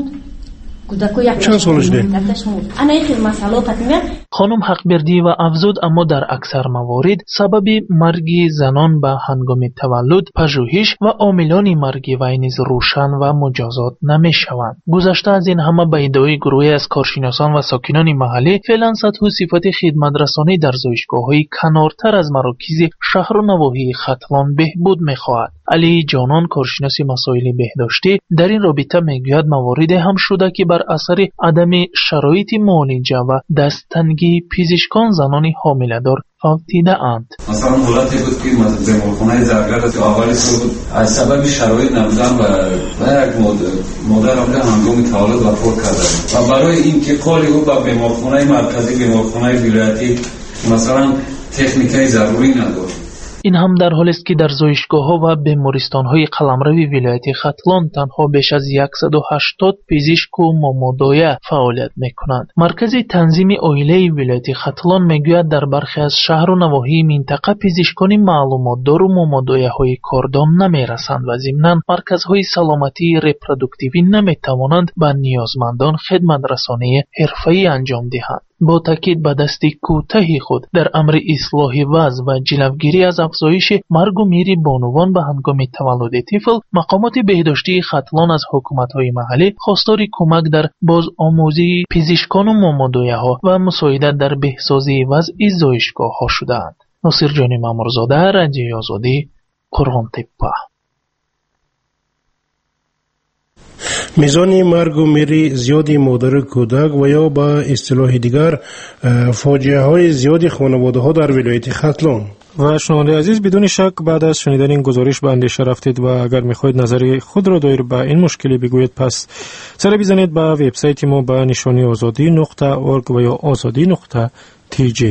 چند سالش ده؟ خانم حقبردی و افزود اما در اکثر موارد سبب مرگ زنان به هنگام تولد پژوهش و عاملان مرگ وی نیز روشن و مجازات نمی شوند. گذشته از این همه به ادعای گروهی از کارشناسان و ساکنان محلی فعلا سطح و صفت خدمت رسانی در زایشگاه‌های کنارتر از مراکز شهر و نواحی ختلان بهبود می‌خواهد. علی جانان کارشناس مسائل بهداشتی در این رابطه میگوید موارد هم شده که بر اثر عدم شرایط معالجه و دستتنگی پزشکان زنان حامله‌دار فوتیده اند. مثلا حالتی بود که بیمارخانه زرگر اولی بود از سبب شرایط نبودن و یک مادر هنگام تولد وفات کرده و برای انتقال او به بیمارخانه مرکزی، بیمارخانه ولایتی مثلا تکنیکای ضروری نداشت. این هم در حالی است که در زایشگاه‌ها و بیمارستان‌های قلمروی ولایت ختلان تنها بیش از 180 پزشک و مامادایه فعالیت می‌کنند. مرکز تنظیم عائله ولایت ختلان می‌گوید در برخی از شهر و نواحی منطقه پزشکان معلومات‌دار و مامادایه‌های کاردام نمی‌رسند و ضمناً مرکزهای سلامتی رپرودوکتیوی نمی‌توانند به نیازمندان خدمت رسانی حرفه‌ای انجام دهند. با تاکید به دست کوتاه خود در امر اصلاح وضع و جلوگیری از افزایش مرگ و میر بانوان به هنگام تولد طفل، مقامات بهداشتی ختلان از حکومت‌های محلی خواستار کمک در بازآموزی پزشکان و مامادایه‌ها و مساعدت در بهسازی وضع زایشگاه‌ها شدند. ناصر جان مامورزاده، رادیوی آزادی، قرغن‌تپه. میزان مرگ و میر زیادی مادر کودک و یا با اصطلاح دیگر فاجعه های زیادی خانواده ها در ولایت ختلان. و شنونده عزیز، بدون شک بعد از شنیدن این گزارش به اندیشه رفتید و اگر میخواید نظر خود را دایر به این مشکلی بگویید، پس سر بزنید به وبسایت ما به نشانی azadi.org و یا azadi.tj.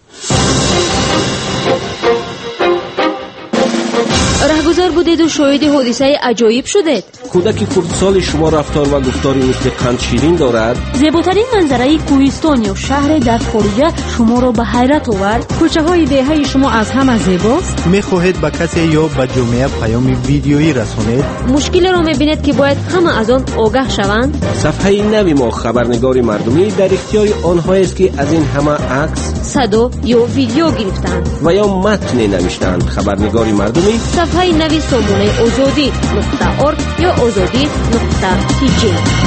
رهگذر بودید و شاهد حادثه عجایب شدید. کودک خردسال شما رفتار و گفتاری مثل قند شیرین دارد. زیباترین منظره کوهستان یا شهر در خارجه شما را به حیرت آورد. کوچه های دهه شما از همه زیباست. میخواهید به کسی یا به جامعه پیام ویدیویی رسانید. مشکل را میبینید که باید همه از آن آگاه شوند. صفحه نوی ما خبرنگار مردمی در اختیار آنها است که از این همه عکس، صدا یا ویدیو گرفتند و یا متن نوشتند. خبرنگار مردمی صفحه نوی سامانه azadi.org یا azadi.tj.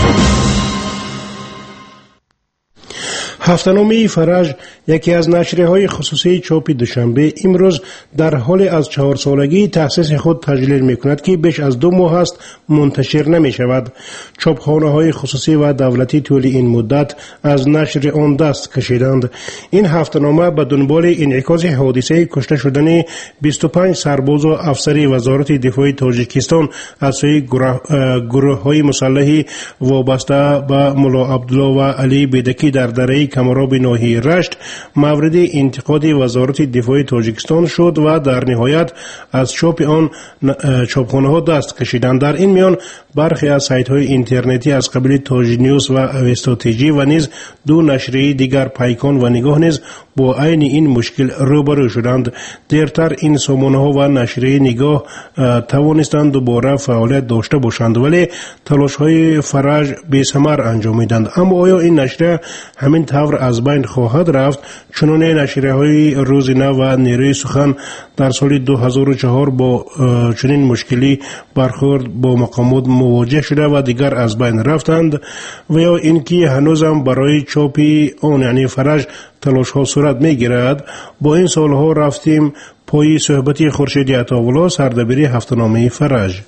هفته‌نامه فرج، یکی از نشریه‌های خصوصی چاپ دوشنبه، امروز در حال از 4 سالگی تأسیس خود تجلیل می‌کند که بیش از 2 ماه است منتشر نمی‌شود. چاپخانه‌های خصوصی و دولتی طول این مدت از نشر آن دست کشیدند. این هفته‌نامه به دنبال انعکاس حادثه کشته شدن 25 سرباز و افسر وزارت دفاع تاجیکستان از سوی گروه‌های مسلحی وابسته به ملا عبدالله و علی بیدکی در دره کمراب ناحیه رشت مورد انتقاد وزارت دفاع تاجیکستان شد و در نهایت از چاپ آن چاپخانه‌ها دست کشیدند. در این میان برخی از سایت‌های اینترنتی از قبیل تاج نیوز و اوستا تیجی و نیز 2 نشریه دیگر پیکان و نگاه نیز با عین این مشکل روبرو شدند. دیرتر این سامانه‌ها و نشریه نگاه توانستند دوباره فعالیت داشته باشند، ولی تلاش‌های فرج بی‌ثمر انجامیدند. اما آیا این نشریه همین طور از بین خواهد رفت؟ چنانه نشریه‌های روزنامه و نیروی سخن در سال 2004 با چنین مشکلی برخورد با مقامات مواجه شده و دیگر از بین رفتند، و یا اینکه هنوزم برای چاپ آن یعنی فرج تلاش ها صورت می گیرد؟ با این سالها رفتیم پای صحبتی خورشیدی عطاولا، سردبیر هفته‌نامه فرج.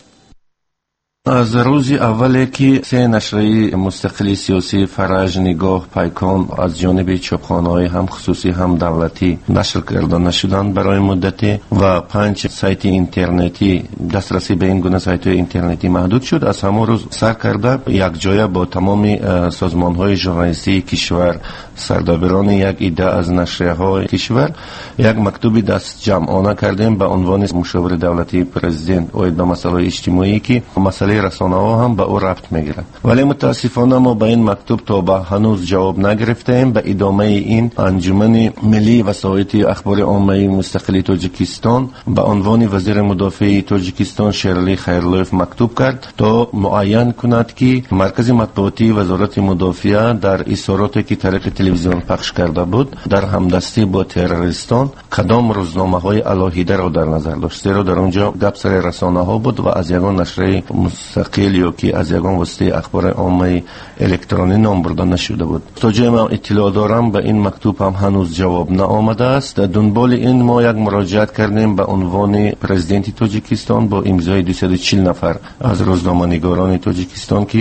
از روز اولی که 3 نشریه مستقلی سیاسی فرج، نگاه، پیکان از جانب چاپخانه‌های هم خصوصی هم دولتی نشر گردانده شدند برای مدتی و 5 سایت اینترنتی دسترسی به این گونه سایت‌های اینترنتی محدود شد. از همون روز سر کرده یک جایه با تمام سازمان‌های ژورنالیستی کشور، سردبیران یک ایده از نشریه‌های کشور یک مکتوبی دست جمعانه کردیم به عنوان مشاور دولتی پرزیدنت اوید به مسائل اجتماعی که مسئله رسانه‌ها هم به او ربط می‌گیرد. ولی متاسفانه ما به این مکتوب تا به هنوز جواب نگرفتیم. به ادامه این انجمن ملی وسایط اخبار عامه مستقلی تاجیکستان به عنوان وزیر مدافع تاجیکستان شیرعلی خیرلویف مکتوب کرد تا معین کند که مرکز مطبوعاتی وزارت مدافع در اظهاراتی که طریق تلویزیون پخش کرده بود در همدستی با تروریستان کدام روزنامه‌های علیحده را در نظر داشت، زیرا در اونجا گپ سر رسانه‌ها بود و از یگان نشریه مستقل یا که از یگان واسطه اخبار عامه الکترونی نام برده نشده بود. تا جای من اطلاع دارم به این مکتوب هم هنوز جواب نآمده است. دنبال این ما یک مراجعت کردیم به عنوان پرزیدنت تاجیکستان با امضای 240 نفر از روزنامه‌نگاران تاجیکستان که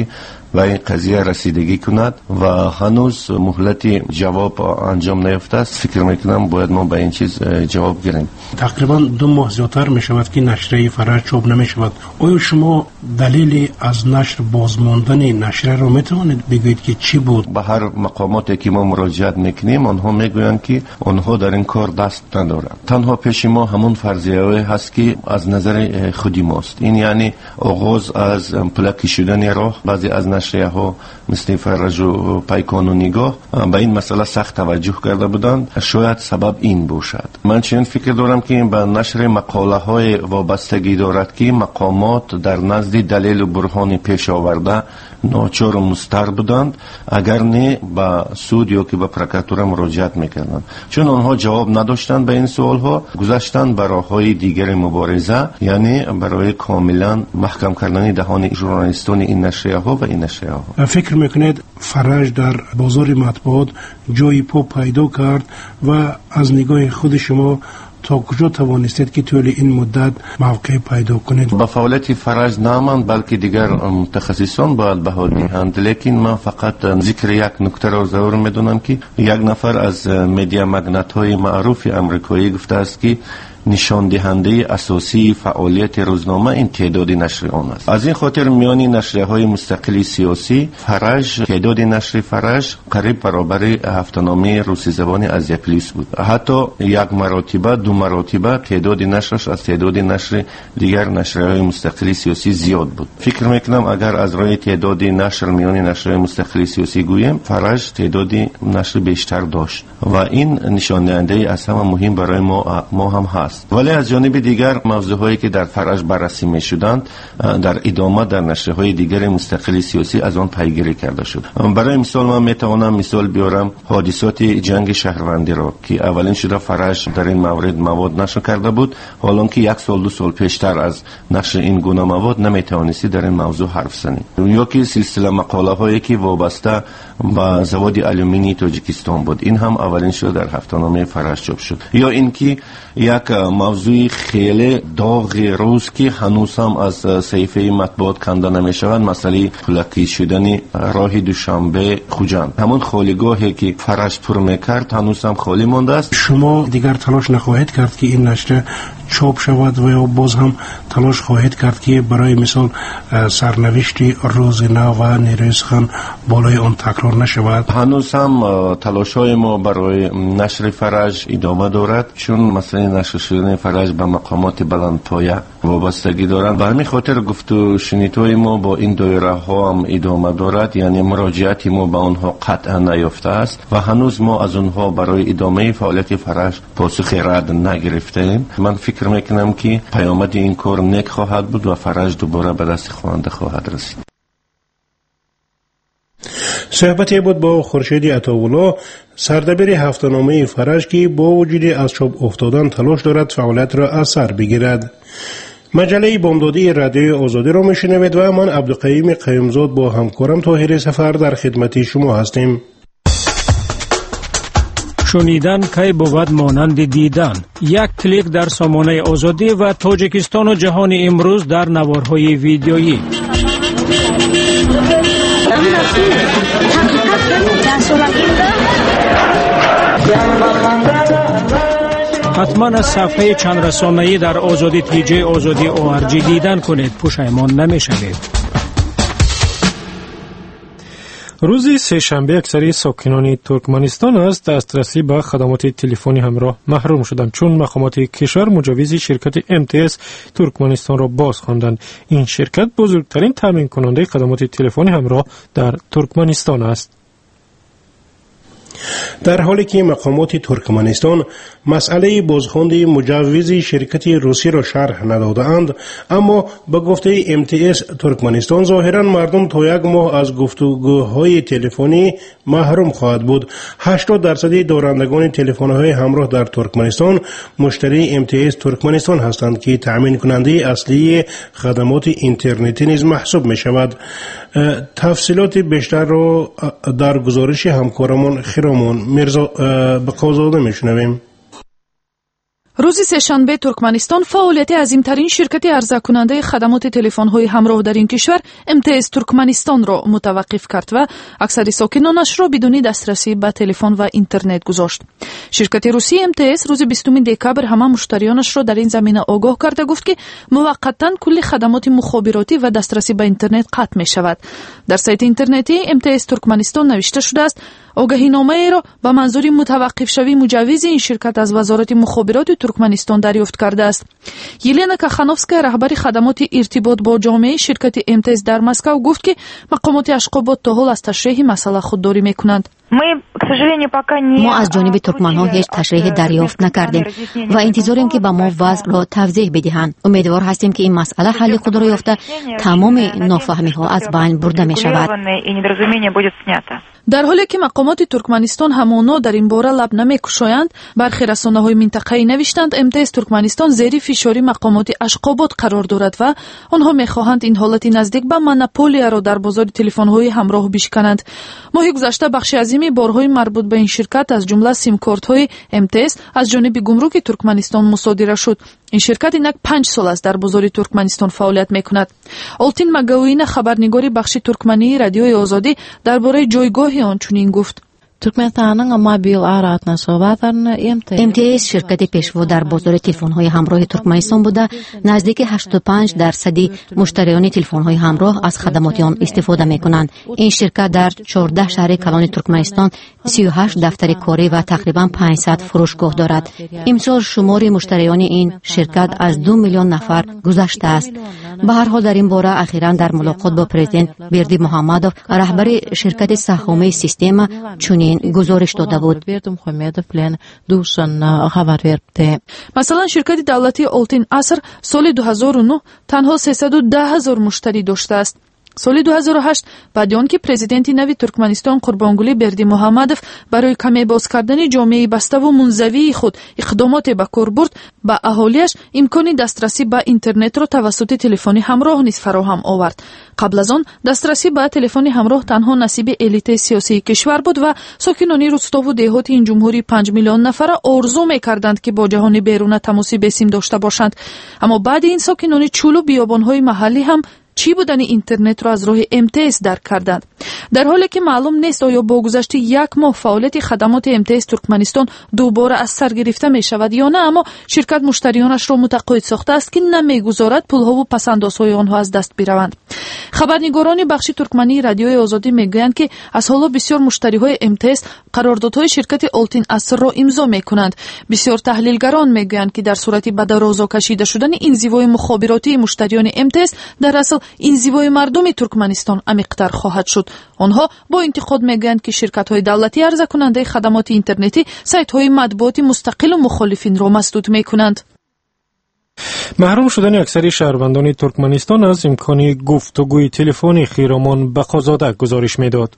و این قضیه رسیدگی کند و هنوز مهلت جواب انجام نیافته است. فکر میکنم باید ما به این چیز جواب گیریم. تقریبا 2 ماه زیادتر می شود که نشریه فرج چاپ نمی شود. آیا شما دلیل از نشر بازماندن نشریه را می توانید بگویید که چی بود؟ به هر مقاماتی که ما مراجعت میکنیم آنها میگویند که آنها در این کار دست ندارند. تنها پیش ما همون فرضیه هست که از نظر خودی ماست. این یعنی آغاز از پلکی شدن راه بعضی از نشریه ها مثل فرج و پیکان و نگاه به این مسئله سخت توجه کرده بودند. شاید سبب این باشد. من چنین فکر دارم که به نشر مقاله های وابستگی دارد که مقامات در نزد دلیل و برهان پیش آورده ناچار و مضطر بودند، اگر نه به سود یا که به پرکراتور مراجعت میکردند. چون آنها جواب نداشتند به این سوال ها، گذاشتند به راههای دیگر مبارزه، یعنی برای کاملا محکم کردن دهان ژورنالیستان این نشریه ها و این نشریه ها. فکر میکنید فرج در بازار مطبوعات جای پا پیدا کرد و از نگاه خود شما تا کجا توانستید که طول این مدت موقع پیدا کنید؟ با فعالیت فرج نامند بلکه دیگر متخصصان باید بها دهند، لیکن من فقط ذکر یک نکته را ضرور میدونم که یک نفر از مدیا مگنت های معروف امریکایی گفته است که نشان دهنده اساسی فعالیت روزنامه این تعداد نشر آن است. از این خاطر میان نشریه های مستقل سیاسی فرج تعداد نشر فرج قریب برابر هفته‌نامه روسی زبان آزیا پلیس بود. حتی 1 مرتبه 2 مرتبه تعداد نشرش از تعداد نشر دیگر نشریه های مستقل سیاسی زیاد بود. فکر میکنم اگر از راه تعداد نشر میان نشریه مستقل سیاسی گویم فرج تعداد نشر بیشتر داشت و این نشان دهنده از همه مهم برای ما هم هست. ولی از جانب دیگر موضوعهایی که در فرج بررسی می شدند در ادامه در نشریه‌های دیگر مستقل سیاسی از آن پیگیری کرده شد. برای مثال من می توانم مثال بیارم حادثات جنگ شهروندی را که اولین شده فرج در این مورد مواد نشر کرده بود، حالا که 1 سال 2 سال پیشتر از نشر این گونه مواد نمی توانستی در این موضوع حرف زنی. یا که سلسله مقاله هایی که وابسته با زواد آلومینی تاجیکستان بود، این هم اولین شده در هفته‌نامه فرج چاپ شد. یا اینکه یک موضوع خیلی داغ روز که هنوز هم از صحیفه مطبوعات کنده نمی شود، مسئله پلکی شدن راه دوشنبه خوجند. همون خالیگاهی که فرج پر میکرد هنوز هم خالی مانده است. شما دیگر تلاش نخواهید کرد که این نشر چاپ شود و یا باز هم تلاش خواهید کرد که برای مثال سرنوشت روزنامه و نیروی سخن بالای آن تکرار نشود؟ هنوز هم تلاش های ما برای نشر فرج ادامه دارد، چون مثلا نشر شدن فرج به مقامات بلندپایه وابستگی دارند. به همین خاطر گفت و شنیدهای ما با این دایره ها هم ادامه دارد، یعنی مراجعت ما به آنها قطعا نیافته است و هنوز ما از آنها برای ادامه فعالیت فرج پاسخ رد نگرفتیم. من فکر میکنم که پیامد این کار نیک خواهد بود و فرج دوباره به دست خواننده خواهد رسید. صحبتی بود با خورشید عطاالله، سردبیر هفته‌نامه فرج که با وجود از چاپ افتادن تلاش دارد فعالیت را از سر بگیرد. مجله بامدادی رادیو آزادی را میشنوید و من عبدالقیوم قیومزاد با همکارم طاهر سفر در خدمت شما هستیم. شنیدن کی بود مانند دیدن. یک کلیک در سامانه آزادی و تاجیکستان و جهان امروز در نوارهای ویدیویی. حتما از صفحه چند رسانه‌ای در آزادی تیجی آزادی ORG دیدن کنید، پشیمان نمی‌شوید. روز سه‌شنبه اکثری ساکنان ترکمنستان از دسترسی به خدمات تلفنی همراه محروم شدند، چون مقامات کشور مجوز شرکت MTS ترکمنستان را باز خواندند. این شرکت بزرگترین تامین کننده خدمات تلفنی همراه در ترکمنستان است. در حالی که مقامات ترکمنستان مسئله بازخواند مجوز شرکت روسی را شرح ندادند، اما به گفته MTS ترکمنستان ظاهرا مردم تا 1 ماه از گفتگوهای تلفنی محروم خواهد بود. 80% دارندگان تلفن‌های همراه در ترکمنستان مشتری MTS ترکمنستان هستند که تامین کننده اصلی خدمات اینترنتی نیز محسوب می شود. تفصیلات بیشتر را در گزارش همکارمان خیرامان میرزا بقازاده میشنویم. روز سه‌شنبه ترکمنستان فعالیت عظیم‌ترین شرکت عرضه‌کننده خدمات تلفن‌های همراه در این کشور MTS ترکمنستان را متوقف کرد و اکثر ساکنانش را بدون دسترسی به تلفن و اینترنت گذاشت. شرکت روسی MTS روز 20 دکبر همه مشتریانش را در این زمینه آگاه کرده گفت که موقتاً کل خدمات مخابراتی و دسترسی به اینترنت قطع می‌شود. در سایت اینترنتی MTS ترکمنستان نوشته شده است آگاهینامه را به منظور متوقف شوی مجوز این شرکت از وزارت مخابرات ترکمنستان دریافت کرده است. یلنا کاخانوفسکا رهبر خدمات ارتباط با جامعه شرکت MTS در مسکو گفت که مقامات اشخابات تا حال از تشریح مسئله خودداری میکنند. ما از جانب ترکمن‌ها هیچ تشریح دریافت نکردیم و انتظاریم که به ما وضع را توضیح بدهند. امیدوار هستیم که این مسئله حل خود را یافته تمام نافهمی‌ها از بین برده می شود. در حالی که مقامات ترکمنستان همانا در این باره لب نمی‌گشایند، برخی رسانه‌های منطقه‌ای نوشتند MTS ترکمنستان زیر فشار مقامات اشخابات قرار دارد و آنها می‌خواهند این حالت نزدیک به مونوپولیا را در بازار تلفن‌های همراه بشکنند. ماه گذشته بخش عظیمی بارهای مربوط به این شرکت از جمله سیم کارت‌های MTS از جانب گمرک ترکمنستان مصادره شد. این شرکت اینک 5 سال است در بازار ترکمنستان فعالیت می‌کند. اولتین مگاوین خبرنگاری بخش ترکمنی رادیوی آزادی درباره جایگاه آن چنین گفت: MTS شرکت پیشوا در بازار تلفن‌های همراه ترکمنستان بوده نزدیک 85% مشتریان تلفن‌های همراه از خدمات آن استفاده می‌کنند. این شرکت در 14 شهر کلان ترکمنستان 38 دفتر کاری و تقریباً 500 فروشگاه دارد. امسال شمار مشتریان این شرکت از 2 میلیون نفر گذشته است. به هر حال در این باره اخیراً در ملاقات با پرزیدنت بیردی محمدوف رهبر شرکت سهامی سیستم چنین گزارش داده بود. مثلا شرکت دولتی اولتین عصر سال 2009 تنها 310,000 مشتری داشته است. سال 2008 بعد آنکه پرزیدنت نوی ترکمنستان قربانگلی بیردی محمدوف برای کمی باز کردن جامعه بسته و منزوی خود اقدامات به کار برد، به اهالیش امکان دسترسی به اینترنت را توسط تلفن همراه نیز فراهم آورد. قبل از آن دسترسی به تلفن همراه تنها نصیب الیت سیاسی کشور بود و ساکنان روستا و دهات این جمهوری 5 میلیون نفر آرزو می‌کردند که با جهان بیرون تماسی به سیم داشته باشند. اما بعد این ساکنان چولو بیابان‌های محلی هم چی بودن اینترنت را از راه MTS درک کردند. در حالی که معلوم نیست آیا با گذشت 1 ماه فعالیت خدمات MTS ترکمنستان دوباره از سر گرفته می شود یا نه، اما شرکت مشتریانش را متقاعد ساخته است که نمیگذارد پولها و پسندازهای آنها از دست بروند. خبرنگاران بخش ترکمنی رادیوی آزادی میگویند که از حالا بسیار مشتریهای MTS قراردادهای شرکت اولتین عصر را امضا میکنند. بسیار تحلیلگران میگویند که در صورت به درازا کشیده شدن انزوای مخابراتی مشتریان MTS در اصل انزوای مردم ترکمنستان عمیق‌تر خواهد شد. آنها با انتقاد میگویند که شرکت‌های دولتی عرضه کننده خدمات اینترنتی سایت‌های مطبوعاتی مستقل و مخالفین را مسدود میکنند. محروم شدن اکثر شهروندان ترکمنستان از امکان گفتگوی تلفنی خیرامان بقازاده گزارش میداد.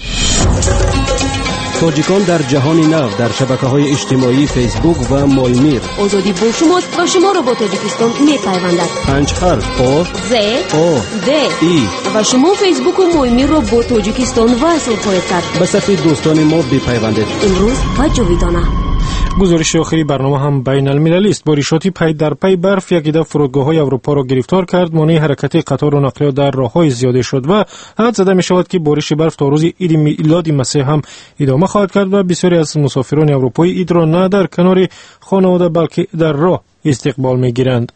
تاجیکان در جهان نو در شبکه‌های اجتماعی فیسبوک و مولمیر. آزادی با شماست و شما را با تاجیکستان می‌پیوندد. 5 حرف آ ز آ د ای و شما فیسبوک و مولمیر را با تاجیکستان وصل خواهید کرد. به صف دوستان ما بپیوندید. امروز و جاویدانه. گزارش آخری برنامه هم بین المللی است. بارشاتی پی در پی برف یک عده فرودگاه‌های اروپا را گرفتار کرد. مانع حرکت قطار و نقلیات در راه‌های زیاده شد و حد زده می‌شود که بارش برف تا روز عید میلاد مسیح هم ادامه خواهد کرد و بسیاری از مسافران اروپایی عید را نه در کنار خانواده بلکه در راه استقبال می‌گیرند.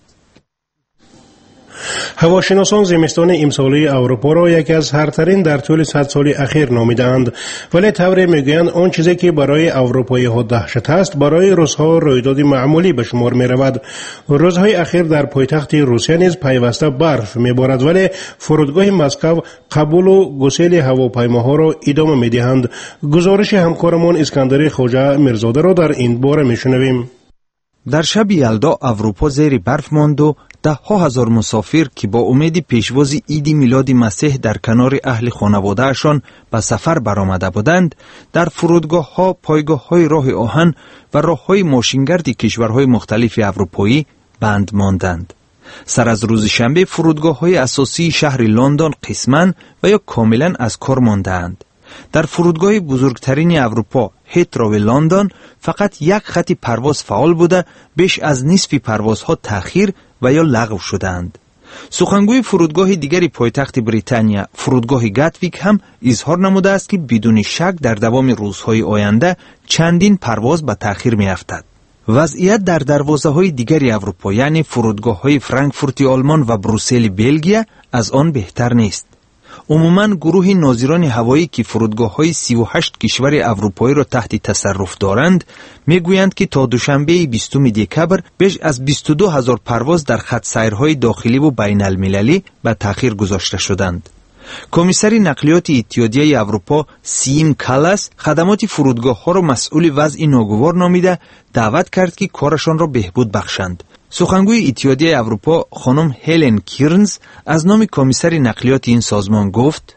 هواشناسان زمستان امسالی اروپا را یکی از حرترین در طول 100 سال اخیر نامیدند، ولی طوری میگویند آن چیزی که برای اروپایی ها دهشت است برای روس‌ها رویداد معمولی به شمار می رود. روزهای اخیر در پایتخت روسیه نیز پیوسته برف میبارد، ولی فرودگاه مسکو قبول و گسیل هواپیماها را ادامه میدهند. گزارش همکارمان اسکندر خوجا میرزاده را در این باره میشنویم. در شب یلدا اروپا زیر برف ماند و ده ها هزار مسافر که با امید پیشواز عید میلاد مسیح در کنار اهل خانواده‌شان به سفر برآمده بودند، در فرودگاه ها، پایگاه های راه آهن و راه های ماشینگرد کشورهای مختلف اروپایی بند ماندند. سر از روز شنبه فرودگاه های اساسی شهر لندن قسماً و یا کاملاً از کار ماندند. در فرودگاه بزرگترین اروپا هیترو لندن فقط یک خط پرواز فعال بوده، بیش از نصف پروازها تأخیر و یا لغو شدند. سخنگوی فرودگاه دیگری پایتخت بریتانیا، فرودگاه گاتویک هم اظهار نموده است که بدون شک در دوام روزهای آینده چندین پرواز به تأخیر می‌افتد. وضعیت در دروازه‌های دیگری اروپا یعنی فرودگاه‌های فرانکفورت آلمان و بروسل بلژیم از آن بهتر نیست. عموماً گروه ناظران هوایی که فرودگاه‌های 38 کشور اروپایی را تحت تصرف دارند میگویند که تا دوشنبه 20 دکبر بیش از 22,000 پرواز در خط سیرهای داخلی و بین المللی به تأخیر گذاشته شدند. کمیسر نقلیات اتحادیه اروپا سیم کالاس خدمات فرودگاه‌ها را مسئول وضع ناگوار نامیده دعوت کرد که کارشان را بهبود بخشند. سخنگوی اتحادیه اروپا خانم هلن کیرنز از نام کمیسر نقلیات این سازمان گفت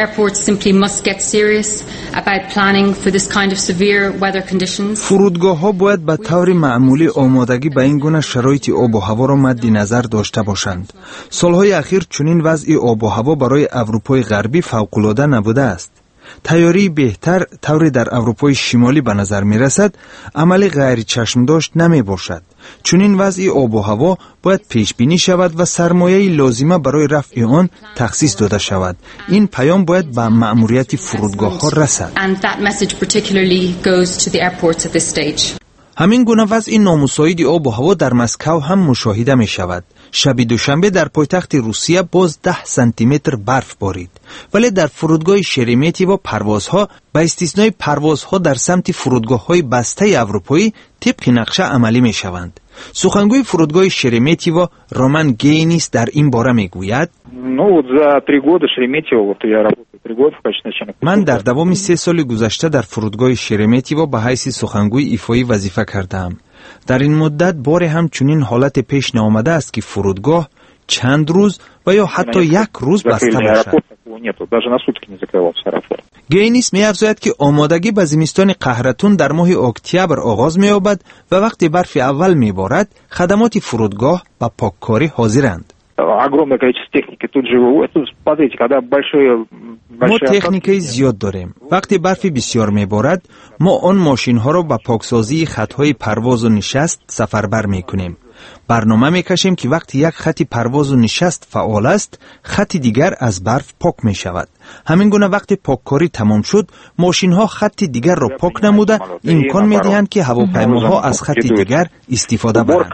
فرودگاه‌ها باید به طور معمولی آمادگی به این گونه شرایط آب و هوا را مد نظر داشته باشند. سالهای اخیر چنین وضع آب و هوا برای اروپای غربی فوق‌العاده نبوده است. تیاری بهتر طوری در اروپای شمالی به نظر می رسد، عمل غیر چشم داشت نمی باشد. چون این وضع آب و هوا باید پیش بینی شود و سرمایه لازمه برای رفع آن تخصیص داده شود. این پیام باید به مأموریت فرودگاه ها رسد. همین گونه وضع نامساعد آب و هوا در مسکو هم مشاهده می شود. شب دوشنبه در پایتخت روسیه باز 10 سانتی متر برف بارید، ولی در فرودگاه شرمتیو پروازها به استثنای پروازها در سمت فرودگاه‌های بسته اروپایی طبق نقشه عملی می شوند. سخنگوی فرودگاه شرمتیو رومان گینیس در این باره می گوید من در دوام 3 سال گذشته در فرودگاه شرمتیو به حیث سخنگوی ایفایی وظیفه کردم. در این مدت باری هم چنین حالت پیش نآمده است که فرودگاه چند روز و یا حتی یک روز بسته باشد. گینیس می افزاید که آمادگی به زمستان قهرتون در ماه اکتبر آغاز می یابد و وقتی برف اول می بارد خدمات فرودگاه به پاککاری حاضرند. ما تکنیکی زیاد داریم. وقتی برف بسیار میبارد ما آن ماشین ها را به پاکسازی خطهای پرواز و نشست سفربر میکنیم. برنامه میکشیم که وقتی یک خط پرواز و نشست فعال است خط دیگر از برف پاک می شود. همین گونه وقتی پاککاری تمام شد ماشین ها خط دیگر را پاک نموده امکان میدهند که هواپیماها از خط دیگر استفاده برند.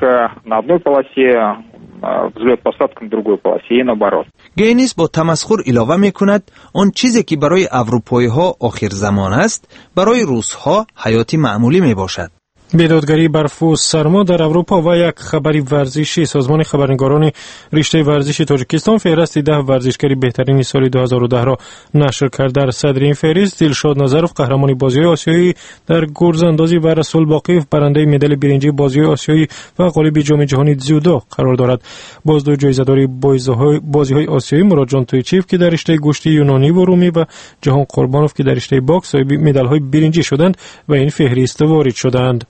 گینیس با تمسخر علاوه می کند آن چیزی که برای اروپایی ها آخر زمان است برای روس ها حیاتی معمولی می باشد. بیدادگری برف و سرما در اروپا و یک خبری ورزشی. سازمان خبرنگاران رشته ورزشی تاجیکستان فهرست 10 ورزشکاری بهترین سال 2010 را نشر کرد. در صدر این فهرست دلشاد نظرف قهرمان بازی‌های آسیایی در گرزاندازی و رسول باقیف برنده مدال برنجی بازی‌های آسیایی و غالب جام جهانی زودو قرار دارد. بازدو جایزه‌دار بازی‌های آسیایی مراد جان تویچیف که در رشته گوشتی یونانی و رومی و جهان قربانوف که در رشته باکس صاحب مدال‌های برنجی شدند و این فهرست وارد شدند.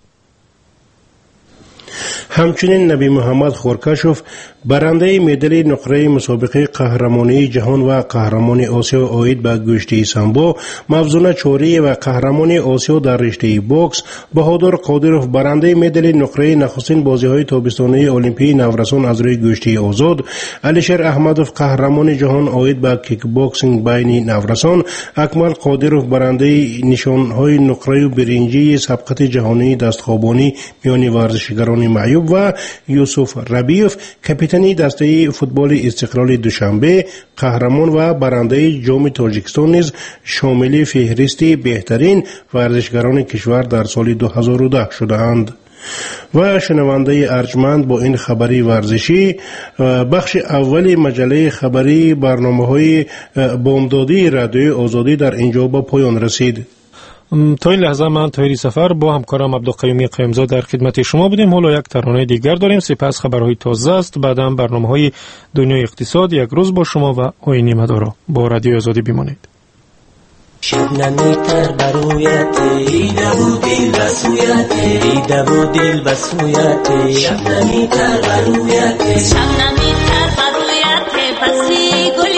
همچنین نبی محمد خورکشوف برنده مدال نقره مسابقه قهرمانی جهان و قهرمان آسیا آید به گوشتی سامبو، مفزون چوری و قهرمان آسیا در رشته بوکس بهادر قادروف برنده مدال نقره نخستین بازی‌های تابستانی المپی نورسان از روی گوشتی آزاد، علیشر احمدوف قهرمان جهان آید به کیک باکسینگ بین نورسان، اکمل قادروف برنده نشانهای نقره برنجی سبقت جهانی دستخوابانی میان ورزشکاران معیوب و یوسف ربیوف کاپیتانی دسته فوتبال استقلال دوشنبه قهرمان و برنده جام تاجیکستان نیز شامل فهرست بهترین ورزشکاران کشور در سال 2010 شدند. و شنونده ارجمند با این خبری ورزشی بخش اول مجله خبری برنامه‌های بامدادی رادیو آزادی در اینجا به پایان رسید. تا این لحظه من طاهری سفر با همکارم عبدالقیومی قیمزاد در خدمت شما بودیم. حالا یک ترانه دیگر داریم، سپس خبرهای تازه است، بعداً برنامه‌های دنیای اقتصاد، یک روز با شما و آیین مدارا. با رادیو آزادی بمانید. شبنمی تر برویت دیده و دل بسویت دیده و دل بسویت شبنمی تر برویت شبنمی تر برویت پسی گل